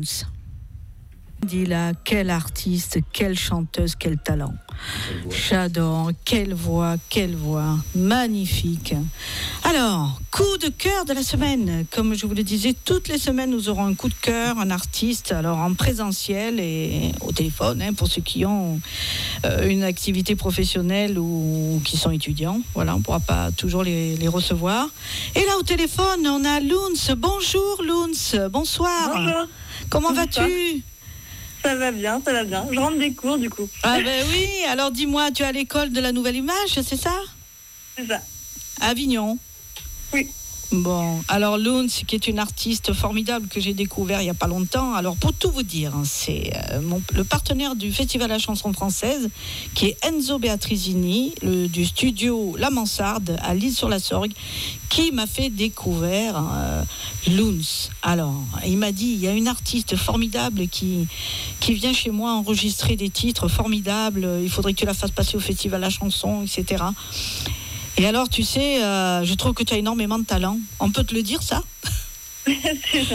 Dis là, quel artiste, quelle chanteuse, quel talent. J'adore, quelle voix, magnifique. Alors, coup de cœur de la semaine. Comme je vous le disais, toutes les semaines, nous aurons un coup de cœur, un artiste, alors en présentiel et au téléphone, pour ceux qui ont une activité professionnelle ou qui sont étudiants. Voilà, on ne pourra pas toujours les recevoir. Et là, au téléphone, on a Loons. Bonjour Loons, bonsoir. Bonjour. Comment Bonsoir. vas-tu ? Ça va bien, ça va bien. Je rentre des cours du coup. Ah ben oui, alors dis-moi, tu es à l'école de la Nouvelle Image, c'est ça ? C'est ça. À Avignon ? Oui. Bon, alors Loons, qui est une artiste formidable que j'ai découvert il n'y a pas longtemps. Alors pour tout vous dire, c'est le partenaire du Festival de la chanson française, qui est Enzo Beatrizini, du studio La Mansarde à l'Île-sur-la-Sorgue, qui m'a fait découvrir Loons. Alors, il m'a dit, il y a une artiste formidable qui vient chez moi enregistrer des titres formidables, il faudrait que tu la fasses passer au Festival de la chanson, etc. Et alors, tu sais, je trouve que tu as énormément de talent. On peut te le dire, ça ? C'est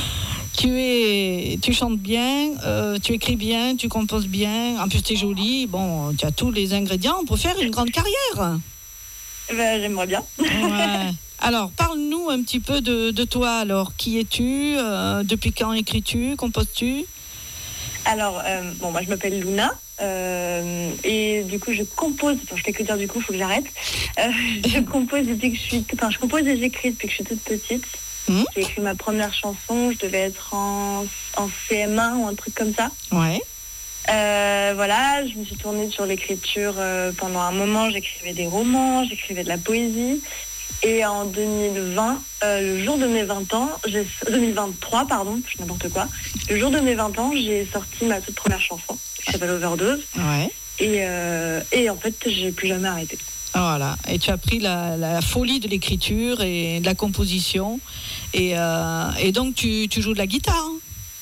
gentil. Tu chantes bien, tu écris bien, tu composes bien. En plus, tu es jolie. Bon, tu as tous les ingrédients pour faire une grande carrière. Ben, j'aimerais bien. Ouais. Alors, parle-nous un petit peu de toi. Alors, qui es-tu ? Depuis quand écris-tu ? Composes-tu ? Alors, moi je m'appelle Luna. Et du coup je compose, je fais que dire du coup, il faut que j'arrête. Je compose je compose et j'écris depuis que je suis toute petite. J'ai écrit ma première chanson, je devais être en CM1 ou un truc comme ça. Ouais. Voilà, je me suis tournée sur l'écriture pendant un moment, j'écrivais des romans, j'écrivais de la poésie. Et en 2020, le jour de mes 20 ans, 2023, pardon, je sais n'importe quoi. Le jour de mes 20 ans, j'ai sorti ma toute première chanson, qui s'appelle Overdose. Ouais. Et en fait, j'ai plus jamais arrêté. Voilà. Et tu as pris la folie de l'écriture et de la composition. Et donc, tu joues de la guitare. Hein.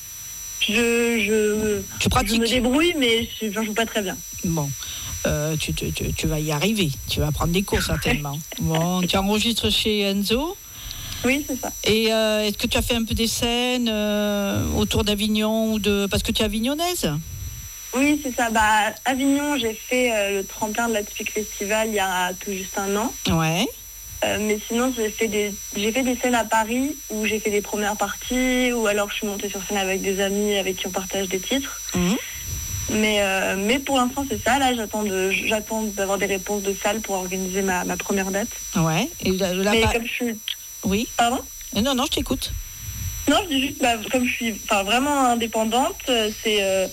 Tu pratiques. Je me débrouille, mais je joue pas très bien. Bon. Tu vas y arriver. Tu vas prendre des cours certainement. Bon, tu enregistres chez Enzo. Oui, c'est ça. Et est-ce que tu as fait un peu des scènes autour d'Avignon parce que tu es avignonnaise ? Oui, c'est ça. Avignon, j'ai fait le tremplin de l'Atypique Festival il y a tout juste un an. Ouais. Mais sinon, j'ai fait des scènes à Paris où j'ai fait des premières parties, ou alors je suis montée sur scène avec des amis avec qui on partage des titres. Mais pour l'instant, c'est ça. Là, j'attends d'avoir des réponses de salles pour organiser ma première date. Ouais. Et mais comme je suis... Oui. Pardon ? Non, je t'écoute. Non, je dis juste, comme je suis vraiment indépendante, c'est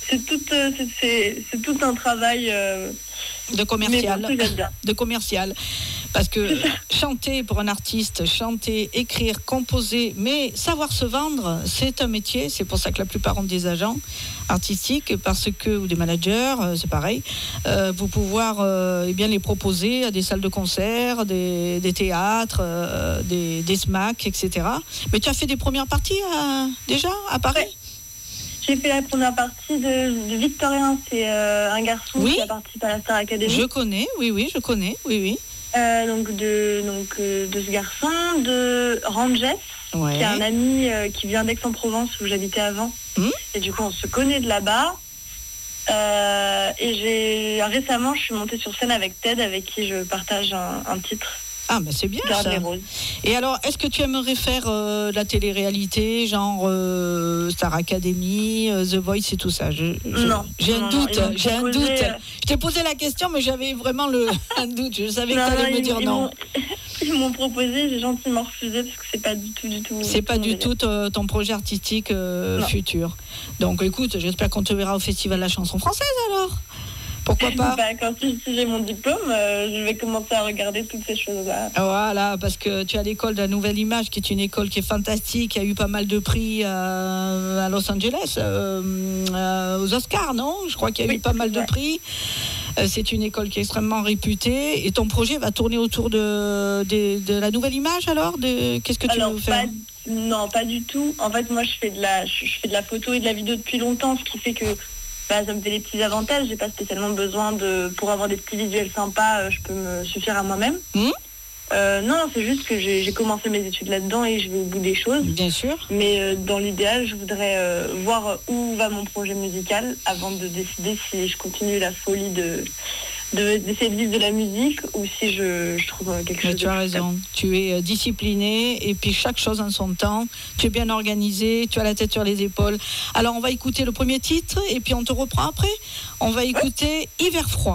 tout un travail de commercial. Mais bon, de commercial. Parce que chanter pour un artiste, chanter, écrire, composer, mais savoir se vendre, c'est un métier. C'est pour ça que la plupart ont des agents artistiques, ou des managers, c'est pareil, pour pouvoir bien les proposer à des salles de concert, des théâtres, des SMAC, etc. Mais tu as fait des premières parties déjà à Paris ? Ouais. J'ai fait la première partie de Victorien, c'est un garçon qui a participé à la Star Academy. Je connais, oui, je connais, oui. Donc de ce garçon, de Ranges, qui est un ami qui vient d'Aix-en-Provence où j'habitais avant. Et du coup, on se connaît de là-bas. Et récemment, je suis montée sur scène avec Ted, avec qui je partage un titre. Ah, mais c'est bien Garde ça. les roses. Et alors, est-ce que tu aimerais faire de la télé-réalité, genre Star Academy, The Voice et tout ça ? Non. J'ai un doute. Je t'ai posé la question, mais j'avais vraiment un doute. Je savais que tu allais me dire non. Ils m'ont proposé, j'ai gentiment refusé parce que c'est pas du tout. C'est pas du tout ton projet artistique futur. Donc, écoute, j'espère qu'on te verra au Festival de la chanson française alors. Pourquoi pas ? Quand si j'ai mon diplôme, je vais commencer à regarder toutes ces choses-là. Voilà, parce que tu as l'école de la Nouvelle Image, qui est une école qui est fantastique, qui a eu pas mal de prix à Los Angeles, aux Oscars, non ? Je crois qu'il y a eu pas mal de prix. C'est une école qui est extrêmement réputée. Et ton projet va tourner autour de la nouvelle image alors qu'est-ce que tu veux faire? Non, pas du tout. En fait, moi, je fais de la photo et de la vidéo depuis longtemps, ce qui fait que ça me fait des petits avantages. J'ai pas spécialement besoin pour avoir des petits visuels sympas, je peux me suffire à moi-même. Non, c'est juste que j'ai commencé mes études là-dedans et je vais au bout des choses. Bien sûr. Mais dans l'idéal, je voudrais voir où va mon projet musical avant de décider si je continue la folie d'essayer de vivre de la musique ou si je trouve quelque chose. Tu as raison. Tu es discipliné et puis chaque chose en son temps. Tu es bien organisé, tu as la tête sur les épaules. Alors on va écouter le premier titre et puis on te reprend après. On va écouter Hiver froid.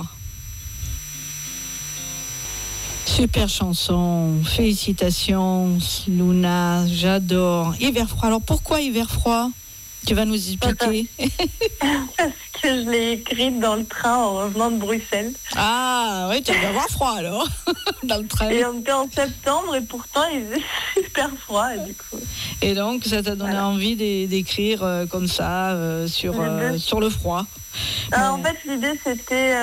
Super chanson, félicitations Luna, j'adore. Hiver froid, alors pourquoi hiver froid? Tu vas nous expliquer. Parce que je l'ai écrite dans le train en revenant de Bruxelles. Ah oui, tu vas avoir froid alors, dans le train. Et on était en septembre et pourtant il faisait super froid et du coup. Et donc ça t'a donné envie d'écrire comme ça sur le froid. En fait l'idée c'était...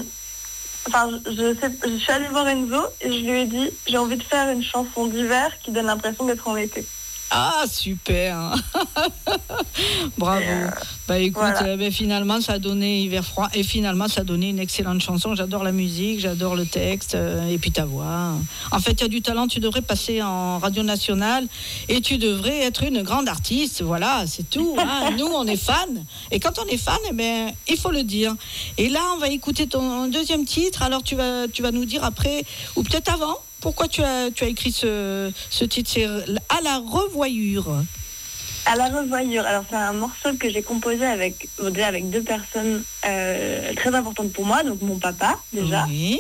je suis allée voir Enzo et je lui ai dit j'ai envie de faire une chanson d'hiver qui donne l'impression d'être en été. Ah super. Bravo. Écoute, voilà. Finalement ça a donné hiver froid et finalement ça a donné une excellente chanson. J'adore la musique, j'adore le texte et puis ta voix. En fait, tu as du talent, tu devrais passer en radio nationale et tu devrais être une grande artiste. Voilà, c'est tout. Hein. Nous, on est fans et quand on est fan, il faut le dire. Et là, on va écouter ton deuxième titre. Alors tu vas nous dire après ou peut-être avant. Pourquoi tu as écrit ce titre? C'est À la revoyure. À la revoyure. Alors c'est un morceau que j'ai composé avec deux personnes très importantes pour moi. Donc mon papa déjà. Oui.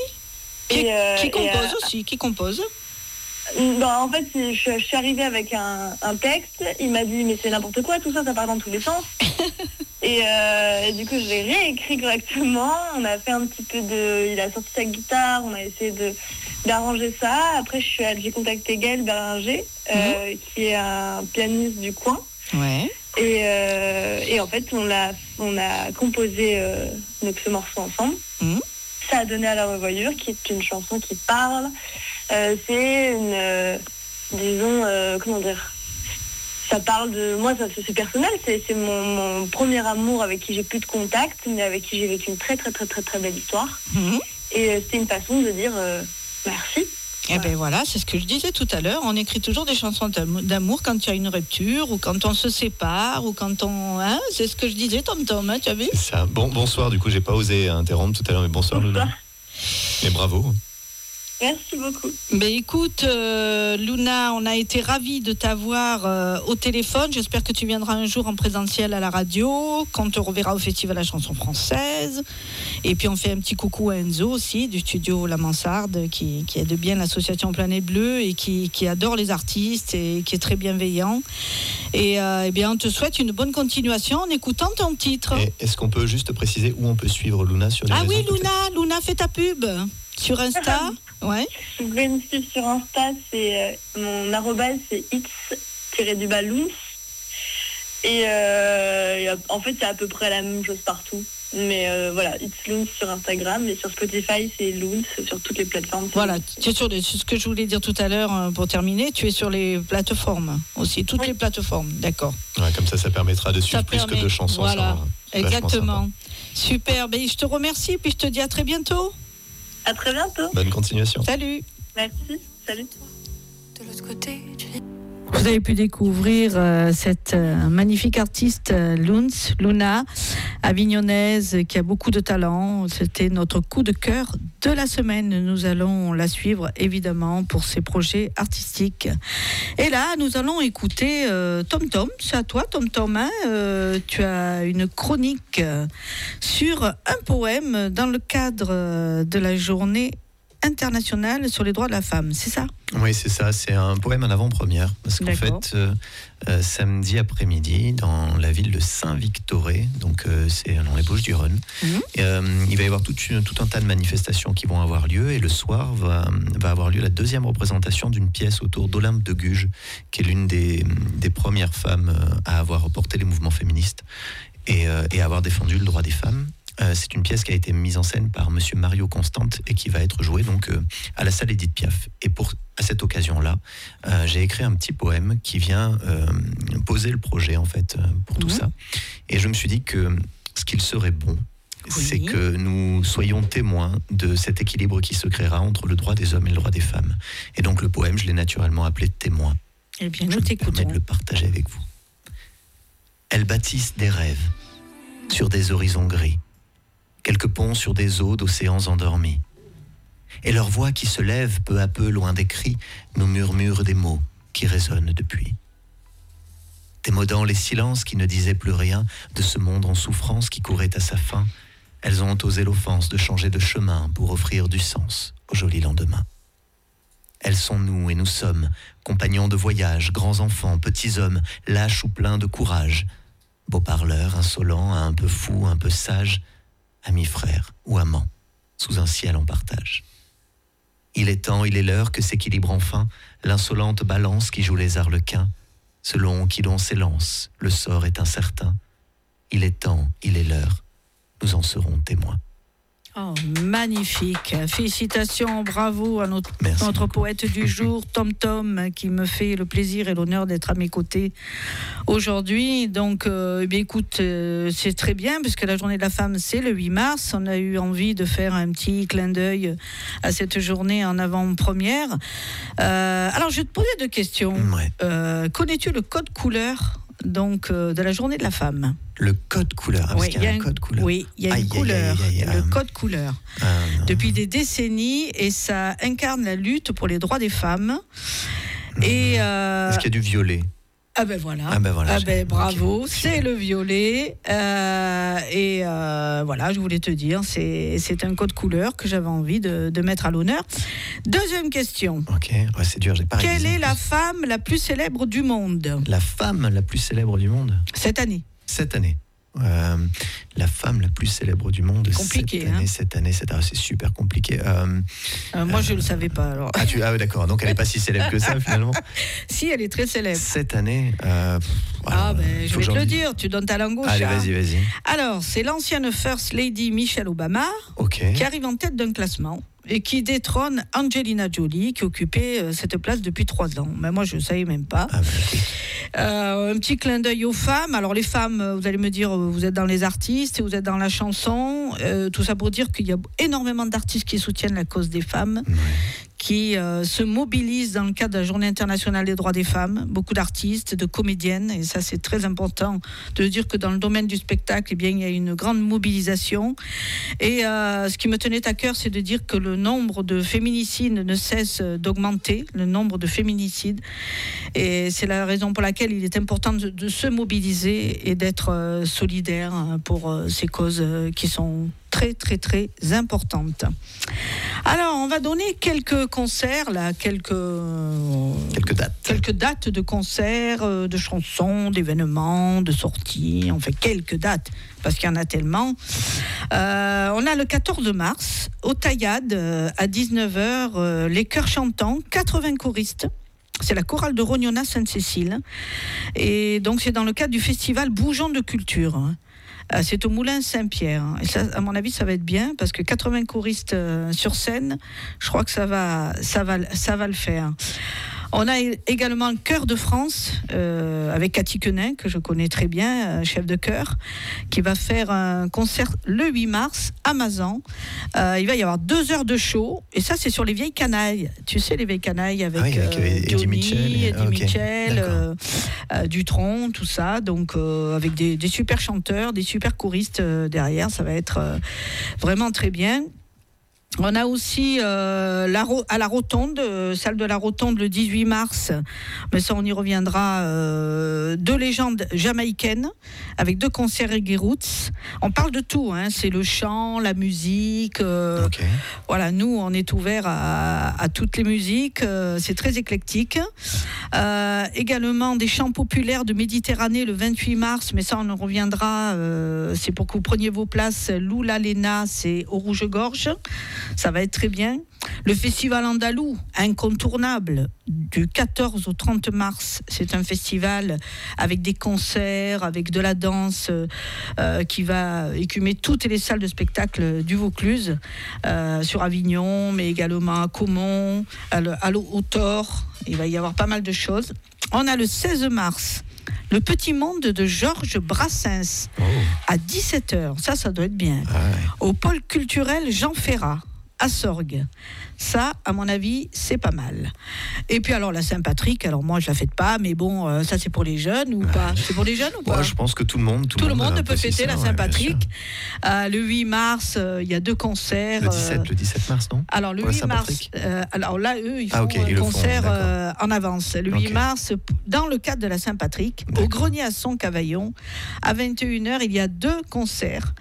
Qui compose En fait, je suis arrivée avec un texte. Il m'a dit mais c'est n'importe quoi, tout ça part dans tous les sens. et du coup je l'ai réécrit correctement. On a fait un petit peu il a sorti sa guitare. On a essayé d'arranger ça. Après j'ai contacté Gaël Berlinger qui est un pianiste du coin. Ouais. Et en fait on a composé donc ce morceau ensemble. Ça a donné À la revoyure, qui est une chanson qui parle. C'est une comment dire, ça parle de moi, c'est personnel, c'est mon premier amour avec qui j'ai plus de contact, mais avec qui j'ai vécu une très très très très très belle histoire. Et c'est une façon de dire merci. Et voilà, c'est ce que je disais tout à l'heure. On écrit toujours des chansons d'amour quand il y a une rupture ou quand on se sépare ou quand on... c'est ce que je disais, Tom, tu as vu? C'est ça. Bonsoir, du coup, j'ai pas osé interrompre tout à l'heure, mais bonsoir, Luna. Et bravo. Merci beaucoup. Écoute, Luna, on a été ravis de t'avoir au téléphone. J'espère que tu viendras un jour en présentiel à la radio, qu'on te reverra au Festival de la chanson française. Et puis on fait un petit coucou à Enzo aussi, du studio La Mansarde, qui aide bien l'association Planète Bleue et qui adore les artistes et qui est très bienveillant. Et on te souhaite une bonne continuation en écoutant ton titre. Et est-ce qu'on peut juste préciser où on peut suivre Luna sur les réseaux? Ah oui, Luna, fais ta pub. Sur Insta, ouais. Vous pouvez me suivre sur Insta, c'est mon arrobase, c'est x-loons. Et en fait, c'est à peu près la même chose partout. Mais voilà, x-loons sur Instagram et sur Spotify, c'est Loons sur toutes les plateformes. Voilà, c'est ce que je voulais dire tout à l'heure pour terminer. Tu es sur les plateformes aussi, toutes les plateformes, d'accord. Ouais, comme ça permettra de suivre plus que deux chansons. Voilà, exactement. Super, je te remercie puis je te dis à très bientôt. À très bientôt. Bonne continuation. Salut. Merci. Salut. De l'autre côté, vous avez pu découvrir cette magnifique artiste Luna, avignonnaise, qui a beaucoup de talent. C'était notre coup de cœur de la semaine. Nous allons la suivre évidemment pour ses projets artistiques. Et là, nous allons écouter Tom. C'est à toi, Tom. Tu as une chronique sur un poème dans le cadre de la journée internationale sur les droits de la femme, c'est ça? Oui, c'est ça, c'est un poème en avant-première, parce qu'en fait, samedi après-midi, dans la ville de Saint-Victoré, donc c'est dans les Bouches-du-Rhône, il va y avoir tout un tas de manifestations qui vont avoir lieu, et le soir va avoir lieu la deuxième représentation d'une pièce autour d'Olympe de Gouges, qui est l'une des premières femmes à avoir porté les mouvements féministes et à avoir défendu le droit des femmes. C'est une pièce qui a été mise en scène par monsieur Mario Constante et qui va être jouée donc à la salle Édith Piaf. Et à cette occasion-là, j'ai écrit un petit poème qui vient poser le projet en fait pour tout ça. Et je me suis dit que ce qu'il serait bon, c'est que nous soyons témoins de cet équilibre qui se créera entre le droit des hommes et le droit des femmes. Et donc le poème, je l'ai naturellement appelé témoin. Eh bien, je nous me permets de le partager avec vous. Elles bâtissent des rêves sur des horizons gris, quelques ponts sur des eaux d'océans endormis. Et leur voix qui se lève peu à peu loin des cris nous murmure des mots qui résonnent depuis. Démodant les silences qui ne disaient plus rien de ce monde en souffrance qui courait à sa fin, elles ont osé l'offense de changer de chemin pour offrir du sens au joli lendemain. Elles sont nous et nous sommes, compagnons de voyage, grands enfants, petits hommes, lâches ou pleins de courage, beaux parleurs, insolents, un peu fous, un peu sages, amis frères ou amants, sous un ciel en partage. Il est temps, il est l'heure que s'équilibre enfin l'insolente balance qui joue les arlequins, selon qui l'on s'élance, le sort est incertain. Il est temps, il est l'heure, nous en serons témoins. Oh, magnifique. Félicitations, bravo à notre poète du jour, Tom Tom, qui me fait le plaisir et l'honneur d'être à mes côtés aujourd'hui. Donc, écoute, c'est très bien, puisque la journée de la femme, c'est le 8 mars. On a eu envie de faire un petit clin d'œil à cette journée en avant-première. Alors, je vais te poser deux questions. Connais-tu le code couleur de la journée de la femme? Le code couleur, parce qu'il y a un code couleur. Oui, il y a une couleur, le code couleur. Depuis des décennies, et ça incarne la lutte pour les droits des femmes. Et est-ce qu'il y a du violet? Ah ben voilà, bravo, okay. C'est le violet. Voilà, je voulais te dire, c'est un code couleur que j'avais envie de mettre à l'honneur. Deuxième question. Ok, c'est dur, j'ai pas révisé. Quelle est la femme la plus célèbre du monde? La femme la plus célèbre du monde? Cette année. La femme la plus célèbre du monde. Compliqué, cette année, c'est super compliqué. Moi, je ne le savais pas. Alors. Ah oui, d'accord. Donc, elle n'est pas si célèbre que ça, finalement. Si, elle est très célèbre. Cette année. Je vais te le dire. Tu donnes ta langue au chat. Allez, vas-y. Alors, c'est l'ancienne First Lady Michelle Obama qui arrive en tête d'un classement et qui détrône Angelina Jolie, qui occupait cette place depuis 3 ans. Mais moi, je ne savais même pas. Un petit clin d'œil aux femmes. Alors, les femmes, vous allez me dire, vous êtes dans les artistes, vous êtes dans la chanson. Tout ça pour dire qu'il y a énormément d'artistes qui soutiennent la cause des femmes, qui se mobilisent dans le cadre de la Journée internationale des droits des femmes. Beaucoup d'artistes, de comédiennes, et ça, c'est très important de dire que dans le domaine du spectacle, il y a une grande mobilisation. Et ce qui me tenait à cœur, c'est de dire que le nombre de féminicides ne cesse d'augmenter, le nombre de féminicides. Et c'est la raison pour laquelle il est important de se mobiliser et d'être solidaire pour ces causes qui sont très, très, très importantes. Alors, on va donner quelques concerts, là, quelques dates de concerts, de chansons, d'événements, de sorties. On fait quelques dates, parce qu'il y en a tellement. On a le 14 mars, au Taillade, à 19h, les chœurs chantants, 80 choristes. C'est la chorale de Rognona Sainte-Cécile. Et donc, c'est dans le cadre du festival Bougeons de culture. C'est au Moulin Saint-Pierre. Et ça, à mon avis, ça va être bien, parce que 80 choristes sur scène, je crois que ça va le faire. On a également le Chœur de France, avec Cathy Quenin, que je connais très bien, chef de chœur, qui va faire un concert le 8 mars à Mazan. Il va y avoir 2 heures de show, et ça, c'est sur les vieilles canailles. Tu sais, les vieilles canailles avec Eddie Mitchell, Dutronc, tout ça. Donc, avec des super chanteurs, des super choristes derrière. Ça va être vraiment très bien. On a aussi à la Rotonde, salle de la Rotonde le 18 mars, mais ça on y reviendra, 2 légendes jamaïcaines avec 2 concerts reggae roots. On parle de tout, c'est le chant, la musique. Voilà, nous on est ouvert à toutes les musiques, c'est très éclectique. Également des chants populaires de Méditerranée le 28 mars, mais ça on en reviendra, c'est pour que vous preniez vos places. Loula Lena, c'est au Rouge-Gorge. Ça va être très bien. Le festival andalou, incontournable, du 14 au 30 mars. C'est un festival avec des concerts, avec de la danse qui va écumer toutes les salles de spectacle du Vaucluse, sur Avignon, mais également à Caumont, au Thor. Il va y avoir pas mal de choses. On a le 16 mars, le Petit Monde de Georges Brassens, à 17h. Ça doit être bien. Ah ouais. Au pôle culturel Jean Ferrat, à Sorgues. Ça, à mon avis, c'est pas mal. Et puis alors la Saint-Patrick, alors moi je la fête pas, mais bon, ça c'est pour les jeunes ou pas? C'est pour les jeunes ou pas? Ouais, je pense que tout le monde peut fêter la Saint-Patrick. Le 8 mars, il y a 2 concerts. Le 17 mars, non? Alors le 8 mars, alors là, eux, ils font un concert en avance. Le 8 mars, dans le cadre de la Saint-Patrick, au Grenier à Son-Cavaillon, à 21h, il y a 2 concerts.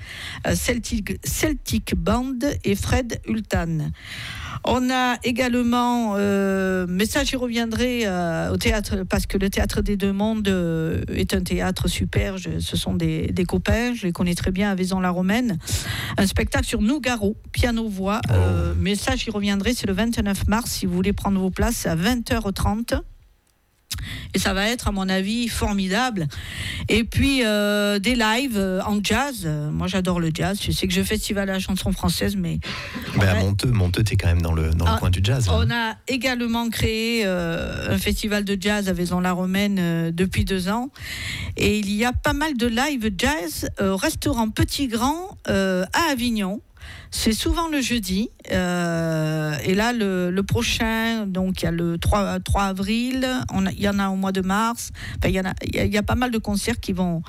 Celtic Band et Fred Hultan. On a également, mais ça j'y reviendrai au théâtre, parce que le Théâtre des Deux Mondes est un théâtre super, ce sont des copains, je les connais très bien à Vaison-la-Romaine. Un spectacle sur Nougaro, piano-voix, mais ça j'y reviendrai, c'est le 29 mars, si vous voulez prendre vos places, c'est à 20h30. Et ça va être, à mon avis, formidable. Et puis, des lives en jazz. Moi, j'adore le jazz. Je sais que je festival à la chanson française, mais... à Monteux, t'es quand même dans le coin du jazz. On a également créé un festival de jazz à Vaison-la-Romaine depuis 2 ans. Et il y a pas mal de live jazz au restaurant Petit Grand à Avignon. C'est souvent le jeudi. Et là, le prochain, donc il y a le 3 avril, il y en a au mois de mars. Enfin, il y a pas mal de concerts qui vont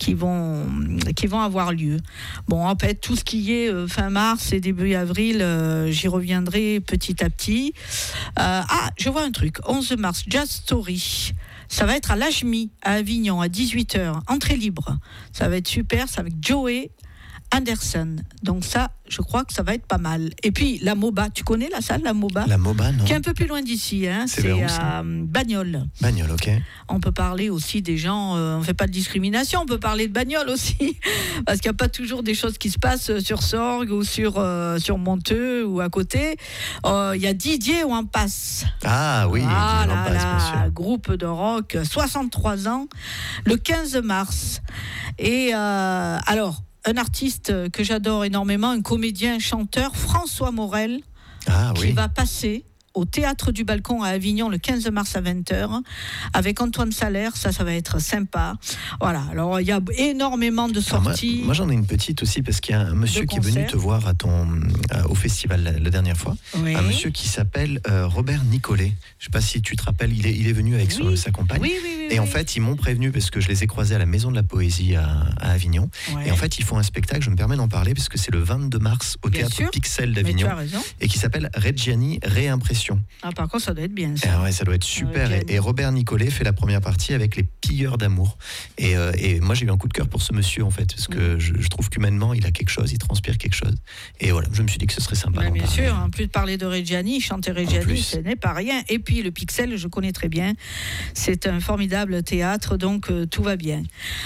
avoir lieu. Bon, en fait, tout ce qui est fin mars et début avril, j'y reviendrai petit à petit. Je vois un truc. 11 mars, Jazz Story. Ça va être à l'Ajmi, à Avignon, à 18h. Entrée libre. Ça va être super. C'est avec Joey Anderson. Donc ça, je crois que ça va être pas mal. Et puis la MOBA, tu connais la salle, la MOBA? La MOBA, non. Qui est un peu plus loin d'ici, hein. C'est à Bagnoles. Bagnoles, ok. On peut parler aussi des gens, on ne fait pas de discrimination, on peut parler de Bagnoles aussi, parce qu'il n'y a pas toujours des choses qui se passent sur Sorgues ou sur Monteux ou à côté. Il y a Didier Wampas. Ah oui, groupe de rock, 63 ans, le 15 mars. Et alors, un artiste que j'adore énormément, un comédien, un chanteur, François Morel, qui va passer au Théâtre du Balcon à Avignon le 15 mars à 20h avec Antoine Salaire. Ça va être sympa. Voilà, alors il y a énormément de sorties. Moi j'en ai une petite aussi, parce qu'il y a un monsieur qui est venu te voir au festival la dernière fois. Oui. Un monsieur qui s'appelle Robert Nicolet. Je ne sais pas si tu te rappelles, il est venu avec sa compagne. Oui, et en fait, ils m'ont prévenu, parce que je les ai croisés à la Maison de la Poésie à Avignon. Ouais. Et en fait, ils font un spectacle, je me permets d'en parler, parce que c'est le 22 mars au Théâtre Pixel d'Avignon. Et qui s'appelle Reggiani Réimpression. Par contre, ça doit être bien, ça. Ouais, ça doit être super. Et Robert Nicolet fait la première partie avec les Pilleurs d'amour. Et moi, j'ai eu un coup de cœur pour ce monsieur, en fait, parce que je trouve qu'humainement, il a quelque chose, il transpire quelque chose. Et voilà, je me suis dit que ce serait sympa. Bien sûr, en plus de parler de Reggiani, chanter Reggiani, ce n'est pas rien. Et puis le Pixel, je connais très bien. C'est un formidable théâtre, donc tout va bien.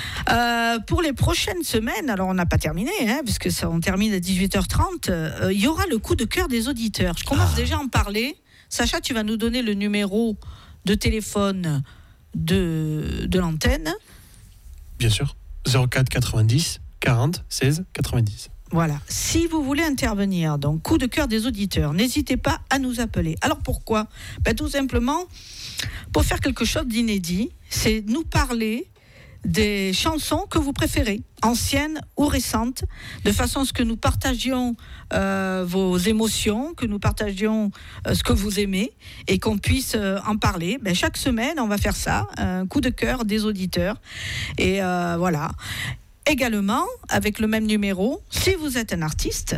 Pour les prochaines semaines, alors on n'a pas terminé, puisque on termine à 18h30, il y aura le coup de cœur des auditeurs. Je commence déjà à en parler. Sacha, tu vas nous donner le numéro de téléphone de l'antenne. Bien sûr. 04 90 40 16 90. Voilà. Si vous voulez intervenir, donc coup de cœur des auditeurs, n'hésitez pas à nous appeler. Alors pourquoi ? Tout simplement, pour faire quelque chose d'inédit, c'est nous parler des chansons que vous préférez, anciennes ou récentes, de façon à ce que nous partagions vos émotions, que nous partagions ce que vous aimez et qu'on puisse en parler. Chaque semaine, on va faire ça, un coup de cœur des auditeurs. Et voilà. Également, avec le même numéro, si vous êtes un artiste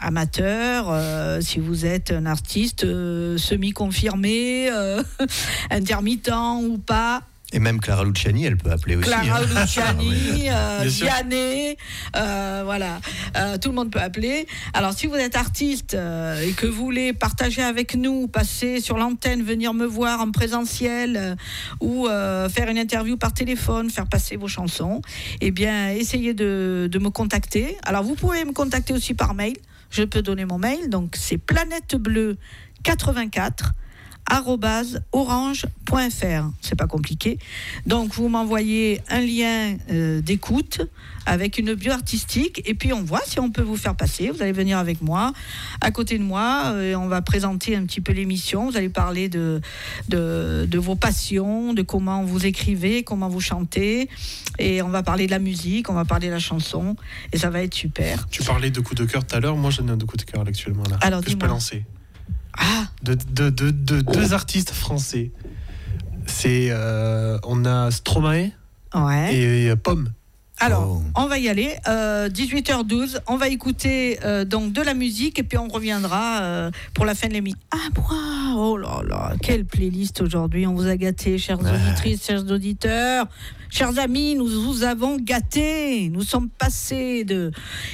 amateur, si vous êtes un artiste semi-confirmé, intermittent ou pas. Et même Clara Luciani, elle peut appeler aussi. Clara Luciani, Vianney, voilà, tout le monde peut appeler. Alors, si vous êtes artiste et que vous voulez partager avec nous, passer sur l'antenne, venir me voir en présentiel ou faire une interview par téléphone, faire passer vos chansons, eh bien, essayez de me contacter. Alors, vous pouvez me contacter aussi par mail. Je peux donner mon mail, donc c'est planètebleu 84 @orange.fr. C'est pas compliqué. Donc vous m'envoyez un lien d'écoute avec une bio artistique et puis on voit si on peut vous faire passer. Vous allez venir avec moi, à côté de moi, et on va présenter un petit peu l'émission. Vous allez parler de vos passions, de comment vous écrivez, comment vous chantez, et on va parler de la musique, on va parler de la chanson, et ça va être super. Tu parlais de coup de cœur tout à l'heure, moi j'en ai un de coup de cœur actuellement là. Alors, que je peux lancer. De deux artistes français. C'est on a Stromae et Pomme. Alors, on va y aller. 18h12, on va écouter donc de la musique et puis on reviendra pour la fin de l'émission. Oh là là, quelle playlist aujourd'hui. On vous a gâtés, chères auditrices, chers auditeurs. Chers amis, nous vous avons gâtés. Nous sommes passés de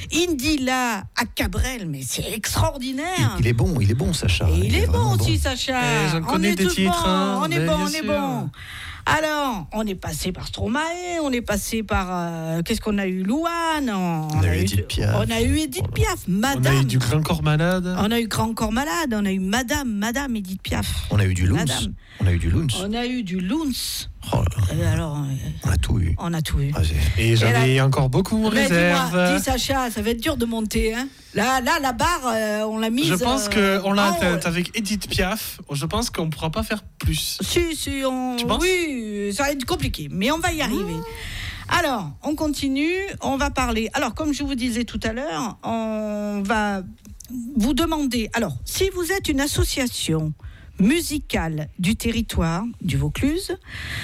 Indila à Cabrel, mais c'est extraordinaire. Il est bon, Sacha. Et il est bon aussi, Sacha. J'en connais des titres. On est bon. Alors, on est passé par Stromae, on est passé par... qu'est-ce qu'on a eu, Louane, on a eu Edith Piaf. On a eu Edith Piaf, Madame. On a eu du Grand Corps Malade. On a eu Grand Corps Malade, on a eu Madame Edith Piaf. On a eu du Loons. On a eu du Loons. Oh là là. Alors, on a tout eu. Et j'en ai encore beaucoup en réserve. Dis Sacha, ça va être dur de monter. Hein. Là, la barre, on l'a mise. Je pense qu'on l'a atteinte avec Edith Piaf. Je pense qu'on ne pourra pas faire plus. Si, tu penses ? Oui, ça va être compliqué, mais on va y arriver. Alors, on continue, on va parler. Alors, comme je vous disais tout à l'heure, on va vous demander. Alors, si vous êtes une association musicale du territoire du Vaucluse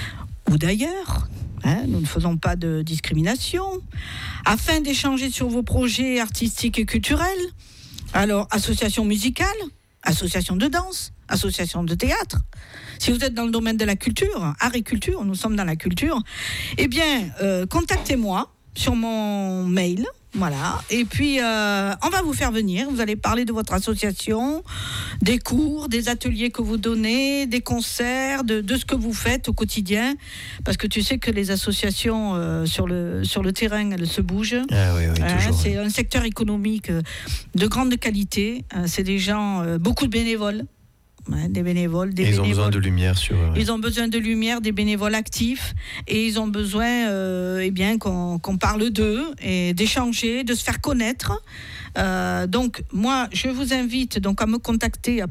ou d'ailleurs, nous ne faisons pas de discrimination, afin d'échanger sur vos projets artistiques et culturels, alors association musicale, association de danse, association de théâtre, si vous êtes dans le domaine de la culture, art et culture, nous sommes dans la culture, eh bien, contactez-moi sur mon mail. Voilà, et puis on va vous faire venir, vous allez parler de votre association, des cours, des ateliers que vous donnez, des concerts, de ce que vous faites au quotidien, parce que tu sais que les associations sur le terrain, elles se bougent. Oui, toujours. C'est un secteur économique de grande qualité, c'est des gens, beaucoup de bénévoles. Des bénévoles. Ils ont besoin de lumière sur eux. Ils ont besoin de lumière, des bénévoles actifs, et ils ont besoin qu'on parle d'eux et d'échanger, de se faire connaître. Donc moi, je vous invite donc à me contacter à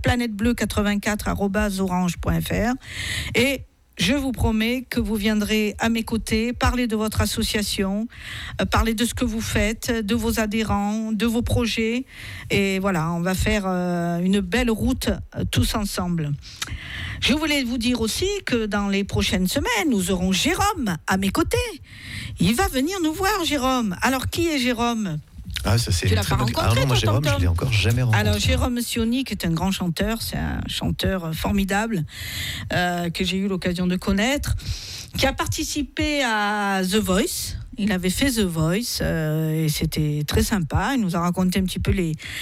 planetbleu84@orange.fr et je vous promets que vous viendrez à mes côtés parler de votre association, parler de ce que vous faites, de vos adhérents, de vos projets. Et voilà, on va faire une belle route tous ensemble. Je voulais vous dire aussi que dans les prochaines semaines, nous aurons Jérôme à mes côtés. Il va venir nous voir, Jérôme. Alors, qui est Jérôme ? Ça c'est tu l'as pas rencontré, non, moi Jérôme, je l'ai encore jamais rencontré. Alors Jérôme Sioni, qui est un grand chanteur, c'est un chanteur formidable que j'ai eu l'occasion de connaître, qui a participé à The Voice. Il avait fait The Voice et c'était très sympa. Il nous a raconté un petit peu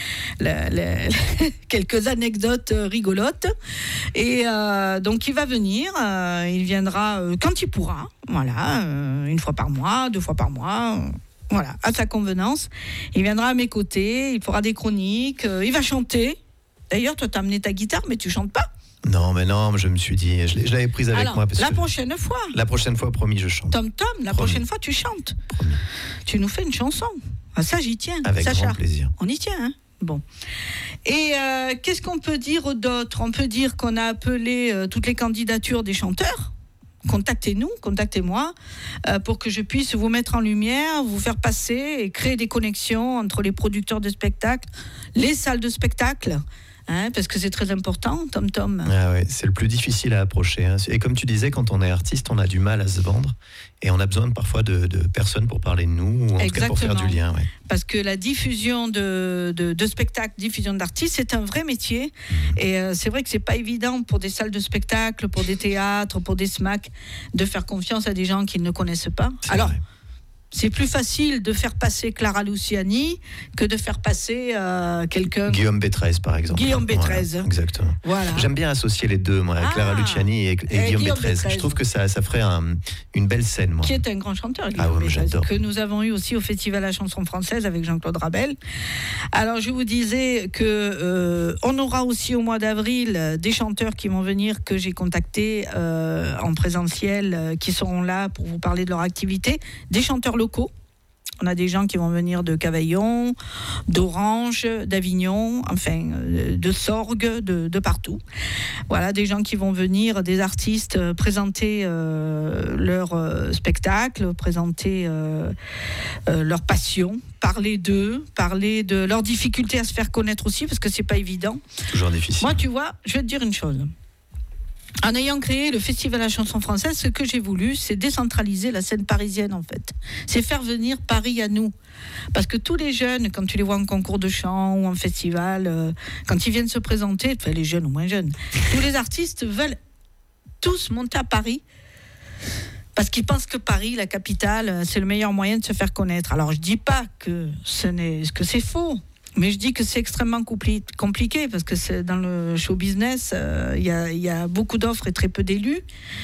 quelques anecdotes rigolotes. Et donc il va venir, il viendra quand il pourra, voilà, une fois par mois, 2 fois par mois. Voilà, à sa convenance. Il viendra à mes côtés, il fera des chroniques, il va chanter. D'ailleurs, toi, t'as amené ta guitare, mais tu chantes pas. Non, je me suis dit, je l'avais prise avec moi. Parce la prochaine fois. La prochaine fois, promis, je chante. Tom, la prochaine fois, tu chantes. Promis. Tu nous fais une chanson. Ça, j'y tiens. Avec Sacha, grand plaisir. On y tient, hein. Bon. Et qu'est-ce qu'on peut dire d'autre ? On peut dire qu'on a appelé toutes les candidatures des chanteurs. Contactez-nous, contactez-moi pour que je puisse vous mettre en lumière, vous faire passer et créer des connexions entre les producteurs de spectacles, les salles de spectacle, parce que c'est très important, Tom. C'est le plus difficile à approcher. Et comme tu disais, quand on est artiste, on a du mal à se vendre et on a besoin parfois de personnes pour parler de nous ou en tout cas pour faire du lien. Ouais. Parce que la diffusion de spectacles, diffusion d'artistes, c'est un vrai métier. Et c'est vrai que c'est pas évident pour des salles de spectacle, pour des théâtres, pour des SMAC, de faire confiance à des gens qu'ils ne connaissent pas. C'est vrai. C'est plus facile de faire passer Clara Luciani que de faire passer quelqu'un. Guillaume Bétrez, par exemple. Guillaume Bétrez. Voilà, exactement. Voilà. J'aime bien associer les deux, moi, Clara Luciani et Guillaume Bétrez. Je trouve que ça ferait une belle scène, moi. Qui est un grand chanteur, Guillaume Bétrez, que nous avons eu aussi au Festival de la chanson française avec Jean-Claude Rabel. Alors, je vous disais que on aura aussi au mois d'avril des chanteurs qui vont venir, que j'ai contactés en présentiel, qui seront là pour vous parler de leur activité. Des chanteurs locaux. On a des gens qui vont venir de Cavaillon, d'Orange, d'Avignon, enfin de Sorgues, de partout. Voilà, des gens qui vont venir, des artistes présenter leur spectacle, présenter leur passion, parler d'eux, parler de leurs difficultés à se faire connaître aussi, parce que c'est pas évident. Toujours difficile. Moi, tu vois, je vais te dire une chose. En ayant créé le Festival de la chanson française, ce que j'ai voulu, c'est décentraliser la scène parisienne, en fait. C'est faire venir Paris à nous. Parce que tous les jeunes, quand tu les vois en concours de chant ou en festival, quand ils viennent se présenter, enfin les jeunes ou moins jeunes, tous les artistes veulent tous monter à Paris. Parce qu'ils pensent que Paris, la capitale, c'est le meilleur moyen de se faire connaître. Alors je dis pas que c'est faux. Mais je dis que c'est extrêmement compliqué parce que c'est dans le show business, il y a beaucoup d'offres et très peu d'élus.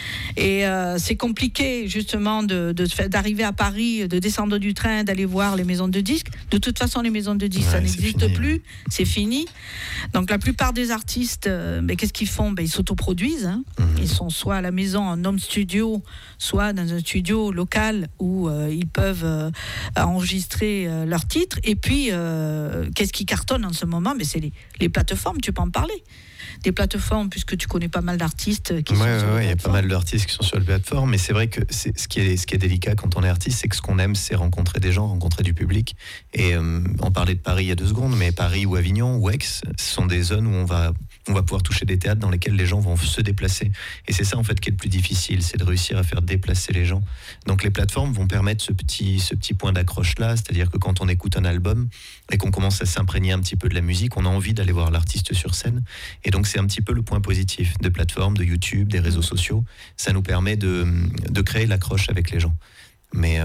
Et c'est compliqué justement d'arriver à Paris, de descendre du train, d'aller voir les maisons de disques. De toute façon, les maisons de disques, ça n'existe plus, c'est fini. Donc la plupart des artistes, qu'est-ce qu'ils font ? Ils s'autoproduisent. Hein. Ils sont soit à la maison en home studio, soit dans un studio local où ils peuvent enregistrer leurs titres. Et puis, qu'est-ce qui cartonne en ce moment ? Mais c'est les plateformes, tu peux en parler. Des plateformes, puisque tu connais pas mal d'artistes qui sont sur les plateformes. Il y a pas mal d'artistes qui sont sur les plateformes, mais c'est vrai que ce qui est délicat quand on est artiste, c'est que ce qu'on aime, c'est rencontrer des gens, rencontrer du public. Et on parlait de Paris il y a 2 secondes, mais Paris ou Avignon ou Aix, ce sont des zones où on va pouvoir toucher des théâtres dans lesquels les gens vont se déplacer. Et c'est ça en fait qui est le plus difficile, c'est de réussir à faire déplacer les gens. Donc les plateformes vont permettre ce petit point d'accroche-là, c'est-à-dire que quand on écoute un album et qu'on commence à s'imprégner un petit peu de la musique, on a envie d'aller voir l'artiste sur scène. Et donc c'est un petit peu le point positif de plateformes, de YouTube, des réseaux sociaux. Ça nous permet de créer l'accroche avec les gens. Mais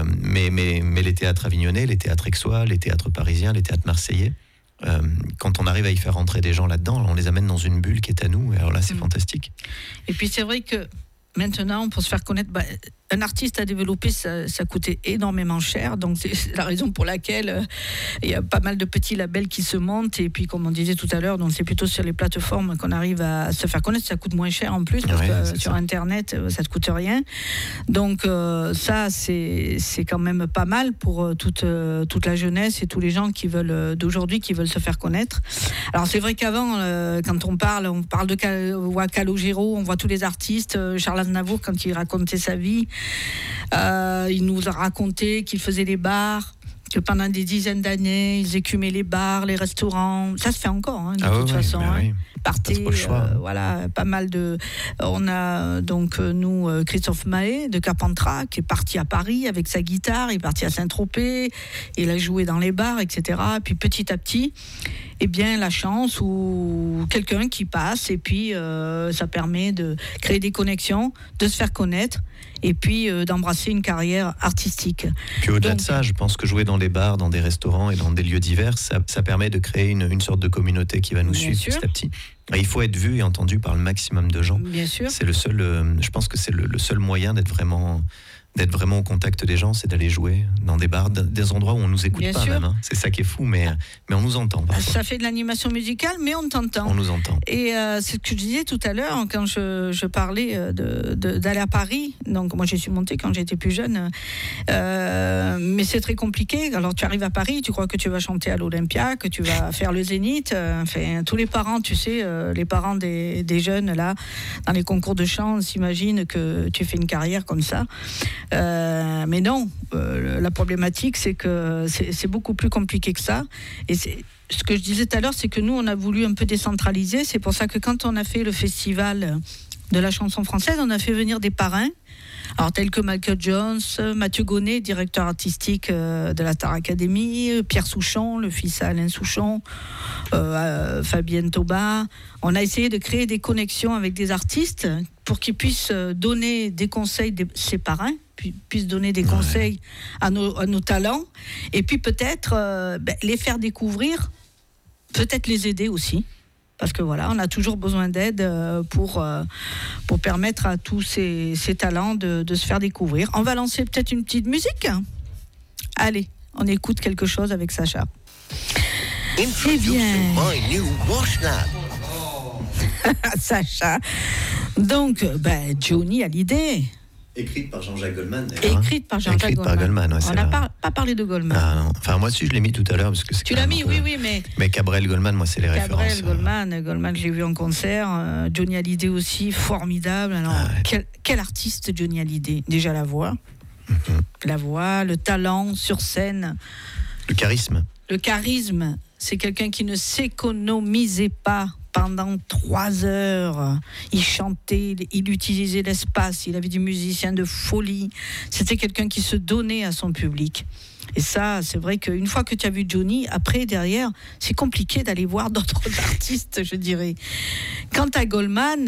les théâtres avignonnais, les théâtres aixois, les théâtres parisiens, les théâtres marseillais, quand on arrive à y faire rentrer des gens là-dedans, on les amène dans une bulle qui est à nous. Et alors là, c'est fantastique. Et puis c'est vrai que maintenant, pour se faire connaître, un artiste à développer, ça coûtait énormément cher. Donc c'est la raison pour laquelle il y a pas mal de petits labels qui se montent. Et puis comme on disait tout à l'heure, donc c'est plutôt sur les plateformes qu'on arrive à se faire connaître. Ça coûte moins cher en plus, parce que sur Internet, ça ne te coûte rien. Donc ça, c'est quand même pas mal pour toute la jeunesse et tous les gens d'aujourd'hui qui veulent se faire connaître. Alors c'est vrai qu'avant, quand on parle on voit Calogero, on voit tous les artistes, Charles Aznavour quand il racontait sa vie. Il nous a raconté qu'il faisait les bars, que pendant des dizaines d'années, ils écumaient les bars, les restaurants. Ça se fait encore, de toute façon. Oui. Partez, voilà, pas mal de. On a donc nous Christophe Mahé de Carpentras qui est parti à Paris avec sa guitare, il est parti à Saint-Tropez, il a joué dans les bars, etc. Puis petit à petit, la chance ou quelqu'un qui passe et puis ça permet de créer des connexions, de se faire connaître et puis d'embrasser une carrière artistique. Puis au-delà de ça, je pense que jouer dans des bars, dans des restaurants et dans des lieux divers, ça permet de créer une sorte de communauté qui va nous suivre petit à petit. Et il faut être vu et entendu par le maximum de gens. Bien sûr. C'est le seul, je pense que c'est le seul moyen d'être vraiment au contact des gens, c'est d'aller jouer dans des bars, des endroits où on nous écoute. Bien pas sûr. Même. Hein. C'est ça qui est fou, mais on nous entend. Parfois. Ça fait de l'animation musicale, mais on t'entend. On nous entend. Et c'est ce que je disais tout à l'heure quand je parlais d'aller à Paris. Donc moi, j'y suis montée quand j'étais plus jeune, mais c'est très compliqué. Alors tu arrives à Paris, tu crois que tu vas chanter à l'Olympia, que tu vas faire le Zénith. Enfin, tous les parents, tu sais, les parents des jeunes là, dans les concours de chant, s'imaginent que tu fais une carrière comme ça. Mais non, la problématique c'est que c'est beaucoup plus compliqué que ça. Et ce que je disais tout à l'heure, c'est que nous on a voulu un peu décentraliser. C'est pour ça que quand on a fait le festival de la chanson française, on a fait venir des parrains. Alors tels que Michael Jones, Mathieu Gonnet, directeur artistique de la Star Academy, Pierre Souchon, le fils à Alain Souchon, Fabienne Taubin. On a essayé de créer des connexions avec des artistes pour qu'ils puissent donner des conseils, ces parrains, puisse donner des conseils à nos talents, et puis peut-être les faire découvrir, peut-être les aider aussi. Parce que voilà, on a toujours besoin d'aide pour permettre à tous ces talents de se faire découvrir. On va lancer peut-être une petite musique. Allez, on écoute quelque chose avec Sacha. Eh bien, Sacha. Donc, Johnny Hallyday. Écrite par Jean-Jacques Goldman. Écrite par Jean-Jacques Goldman. Ouais, on n'a pas parlé de Goldman. Ah, non. Enfin, moi aussi, je l'ai mis tout à l'heure. Parce que c'est tu l'as mis, oui, mais... Mais Cabrel, Goldman, moi, c'est les références. Goldman, je l'ai vu en concert. Johnny Hallyday aussi, formidable. Alors, quel artiste, Johnny Hallyday. Déjà, la voix. La voix, le talent sur scène. Le charisme. Le charisme, c'est quelqu'un qui ne s'économisait pas. Pendant 3 heures, il chantait, il utilisait l'espace, il avait des musiciens de folie. C'était quelqu'un qui se donnait à son public. Et ça, c'est vrai qu'une fois que tu as vu Johnny, après, derrière, c'est compliqué d'aller voir d'autres artistes, je dirais. Quant à Goldman,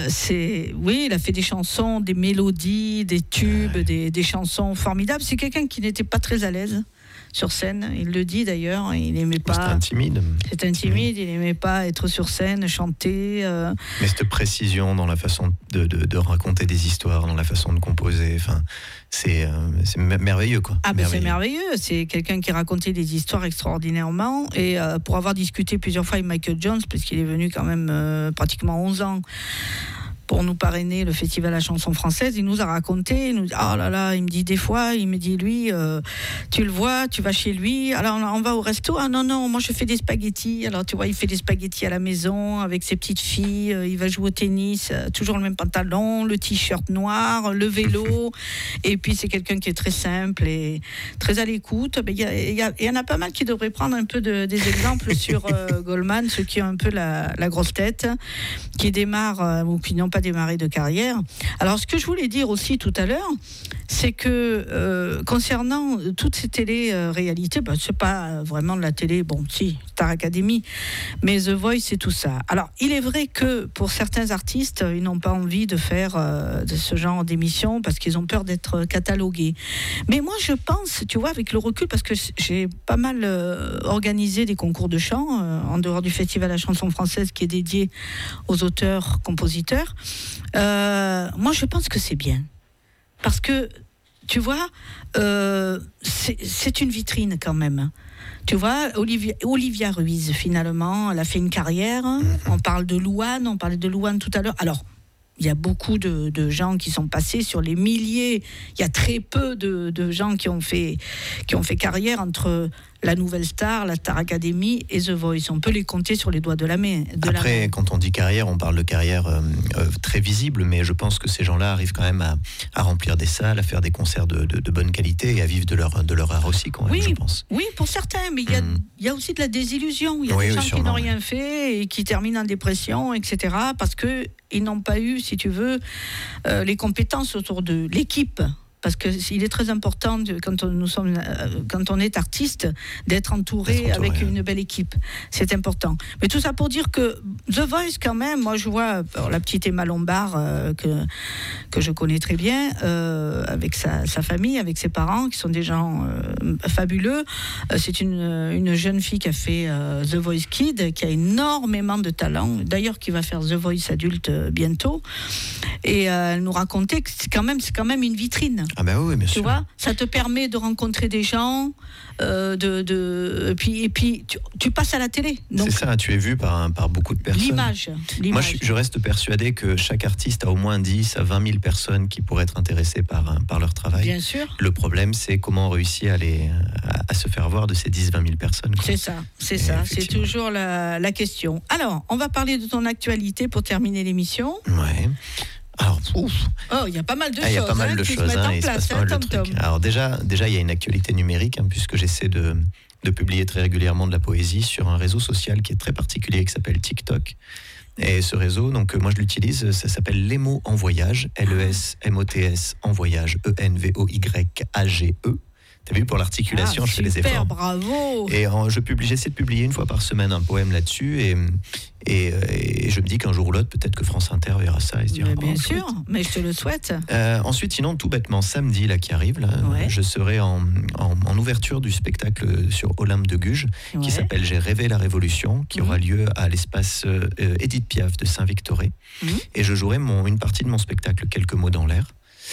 il a fait des chansons, des mélodies, des tubes, des chansons formidables. C'est quelqu'un qui n'était pas très à l'aise sur scène, il le dit d'ailleurs, il n'aimait pas. C'était intimide, il n'aimait pas être sur scène, chanter. Mais cette précision dans la façon de raconter des histoires, dans la façon de composer, enfin, c'est merveilleux, quoi. C'est merveilleux. C'est quelqu'un qui racontait des histoires extraordinairement. Et pour avoir discuté plusieurs fois avec Michael Jones, parce qu'il est venu quand même pratiquement 11 ans. Pour nous parrainer le festival à la chanson française, il nous a raconté, il me dit des fois, il me dit lui, tu le vois, tu vas chez lui, alors on va au resto, ah non, moi je fais des spaghettis, alors tu vois, il fait des spaghettis à la maison avec ses petites filles, il va jouer au tennis, toujours le même pantalon, le t-shirt noir, le vélo, et puis c'est quelqu'un qui est très simple et très à l'écoute. Il y en a pas mal qui devraient prendre un peu des exemples sur Goldman, ceux qui ont un peu la grosse tête, qui démarrent ou qui n'ont pas démarré de carrière. Alors, ce que je voulais dire aussi tout à l'heure, c'est que concernant toutes ces télé-réalités, c'est pas vraiment de la télé, Star Academy, mais The Voice, c'est tout ça. Alors, il est vrai que pour certains artistes, ils n'ont pas envie de faire de ce genre d'émission parce qu'ils ont peur d'être catalogués. Mais moi, je pense, tu vois, avec le recul, parce que j'ai pas mal organisé des concours de chant en dehors du Festival à la chanson française qui est dédié aux auteurs-compositeurs. Moi, je pense que c'est bien. Parce que, tu vois, c'est une vitrine quand même. Tu vois, Olivia Ruiz, finalement, elle a fait une carrière. On parle de Louane, on parlait de Louane tout à l'heure. Alors, il y a beaucoup de gens qui sont passés sur les milliers. Il y a très peu de gens qui ont fait carrière entre la Nouvelle Star, la Star Academy et The Voice. On peut les compter sur les doigts de la main. Après, quand on dit carrière, on parle de carrière très visible, mais je pense que ces gens-là arrivent quand même à remplir des salles, à faire des concerts de bonne qualité et à vivre de leur art aussi, quand même, je pense. Oui, pour certains, mais il y a aussi de la désillusion. Il y a des gens qui n'ont rien fait et qui terminent en dépression, etc., parce qu'ils n'ont pas eu, si tu veux, les compétences autour de l'équipe. Parce qu'il est très important, quand on est artiste, d'être entouré avec une belle équipe. C'est important. Mais tout ça pour dire que The Voice, quand même, moi je vois la petite Emma Lombard que je connais très bien, avec sa famille, avec ses parents, qui sont des gens fabuleux. C'est une jeune fille qui a fait The Voice Kid, qui a énormément de talent, d'ailleurs qui va faire The Voice adulte bientôt. Et elle nous racontait que c'est quand même une vitrine. Ah ben oui, bien sûr. Tu vois, ça te permet de rencontrer des gens, et puis tu passes à la télé. Donc, c'est ça, tu es vu par beaucoup de personnes. L'image. Moi, je reste persuadé que chaque artiste a au moins 10 à 20 000 personnes qui pourraient être intéressées par leur travail. Bien sûr. Le problème, c'est comment on réussit à se faire voir de ces 10-20 000 personnes. Quoi. C'est ça. C'est toujours la question. Alors, on va parler de ton actualité pour terminer l'émission. Ouais. Alors, il y a pas mal de choses. Il y a pas mal de qui choses. se mettent en place, Tom. Alors déjà, il y a une actualité numérique, puisque j'essaie de publier très régulièrement de la poésie sur un réseau social qui est très particulier, qui s'appelle TikTok. Et ce réseau, donc moi je l'utilise, ça s'appelle Les mots en voyage, LESMOTS en voyage, ENVOYAGE. T'as vu, pour l'articulation, je fais les efforts. Super, bravo. Et j'essaie de publier une fois par semaine un poème là-dessus. Et je me dis qu'un jour ou l'autre, peut-être que France Inter verra ça et se dira. Bien sûr, mais je te le souhaite. Ensuite, sinon, tout bêtement, samedi là, qui arrive, là, je serai en ouverture du spectacle sur Olympe de Gouges, qui s'appelle J'ai rêvé la Révolution, qui aura lieu à l'espace Édith Piaf de Saint-Victoré. Et je jouerai une partie de mon spectacle Quelques mots dans l'air.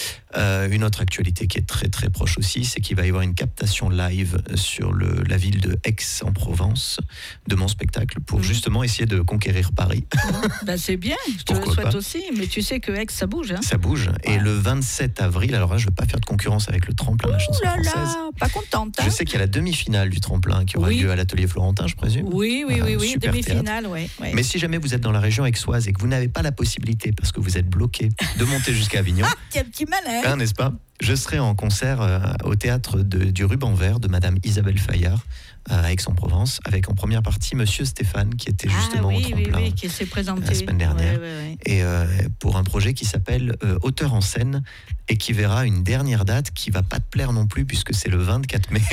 Une autre actualité qui est très très proche aussi, c'est qu'il va y avoir une captation live sur la ville de Aix-en-Provence de mon spectacle pour justement essayer de conquérir Paris. C'est bien, je te le souhaite aussi, mais tu sais que Aix ça bouge. Hein. Ça bouge. Ouais. Et le 27 avril, alors là je ne veux pas faire de concurrence avec le tremplin, la chanson française. Pas contente. Hein. Je sais qu'il y a la demi-finale du tremplin qui aura lieu à l'Atelier Florentin, je présume. Oui, demi-finale, oui. Mais si jamais vous êtes dans la région aixoise et que vous n'avez pas la possibilité, parce que vous êtes bloqué, de monter jusqu'à Avignon, t'es un petit malin. N'est-ce pas ? Je serai en concert au théâtre du Ruban Vert de Madame Isabelle Fayard à Aix-en-Provence, avec en première partie Monsieur Stéphane qui était justement au tremplin qui s'est présenté la semaine dernière, et pour un projet qui s'appelle Auteur en scène et qui verra une dernière date qui va pas te plaire non plus puisque c'est le 24 mai.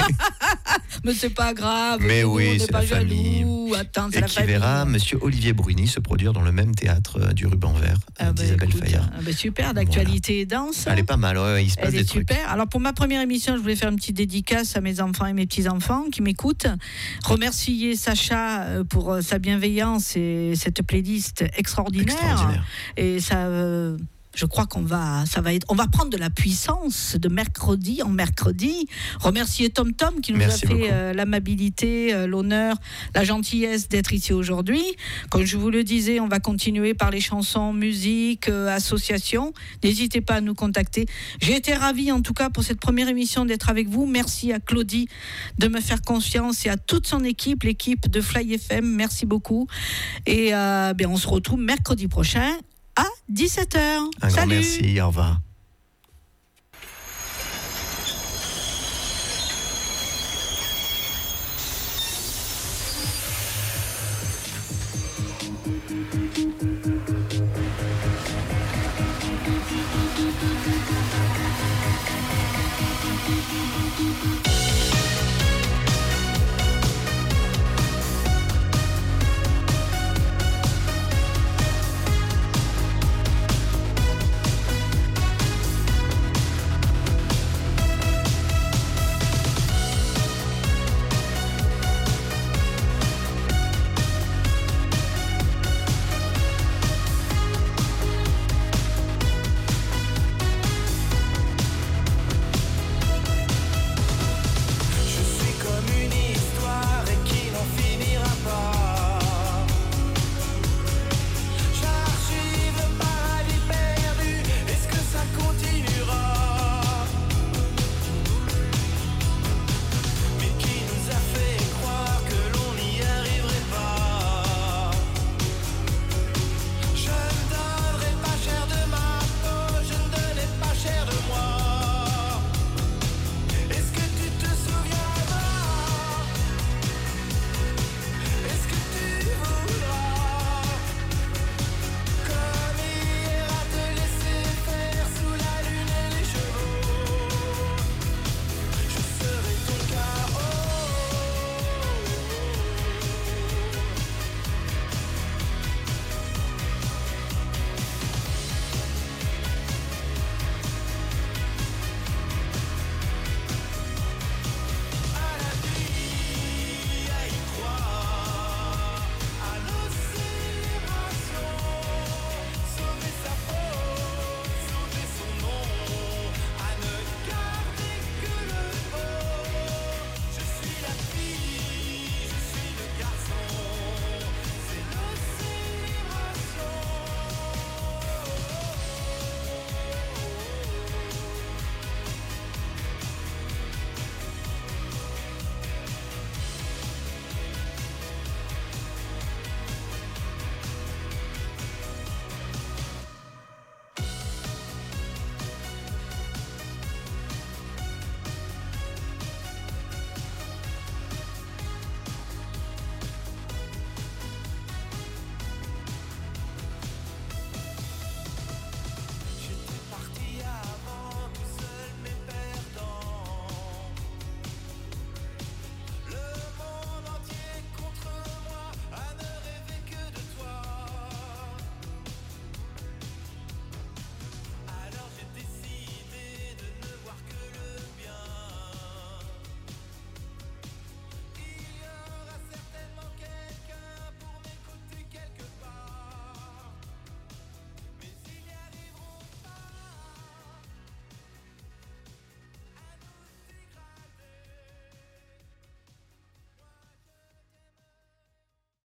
Mais c'est pas grave. Mais oui, c'est la famille. Attends, et qui verra Monsieur Olivier Bruni se produire dans le même théâtre du Ruban Vert d'Isabelle Fayard. Super, d'actualité dense. Elle est pas mal, il se passe des trucs. Super. Alors pour ma première émission, je voulais faire une petite dédicace à mes enfants et mes petits-enfants qui m'écoutent. Remercier Sacha pour sa bienveillance et cette playlist extraordinaire. Et ça... je crois on va prendre de la puissance de mercredi en mercredi. Remercier Tom qui nous a fait l'amabilité, l'honneur, la gentillesse d'être ici aujourd'hui. Comme je vous le disais, on va continuer par les chansons, musique, associations. N'hésitez pas à nous contacter. J'ai été ravie en tout cas pour cette première émission d'être avec vous. Merci à Claudie de me faire confiance et à toute son équipe, l'équipe de Fly FM. Merci beaucoup. Et on se retrouve mercredi prochain à 17h. Un grand merci, au revoir.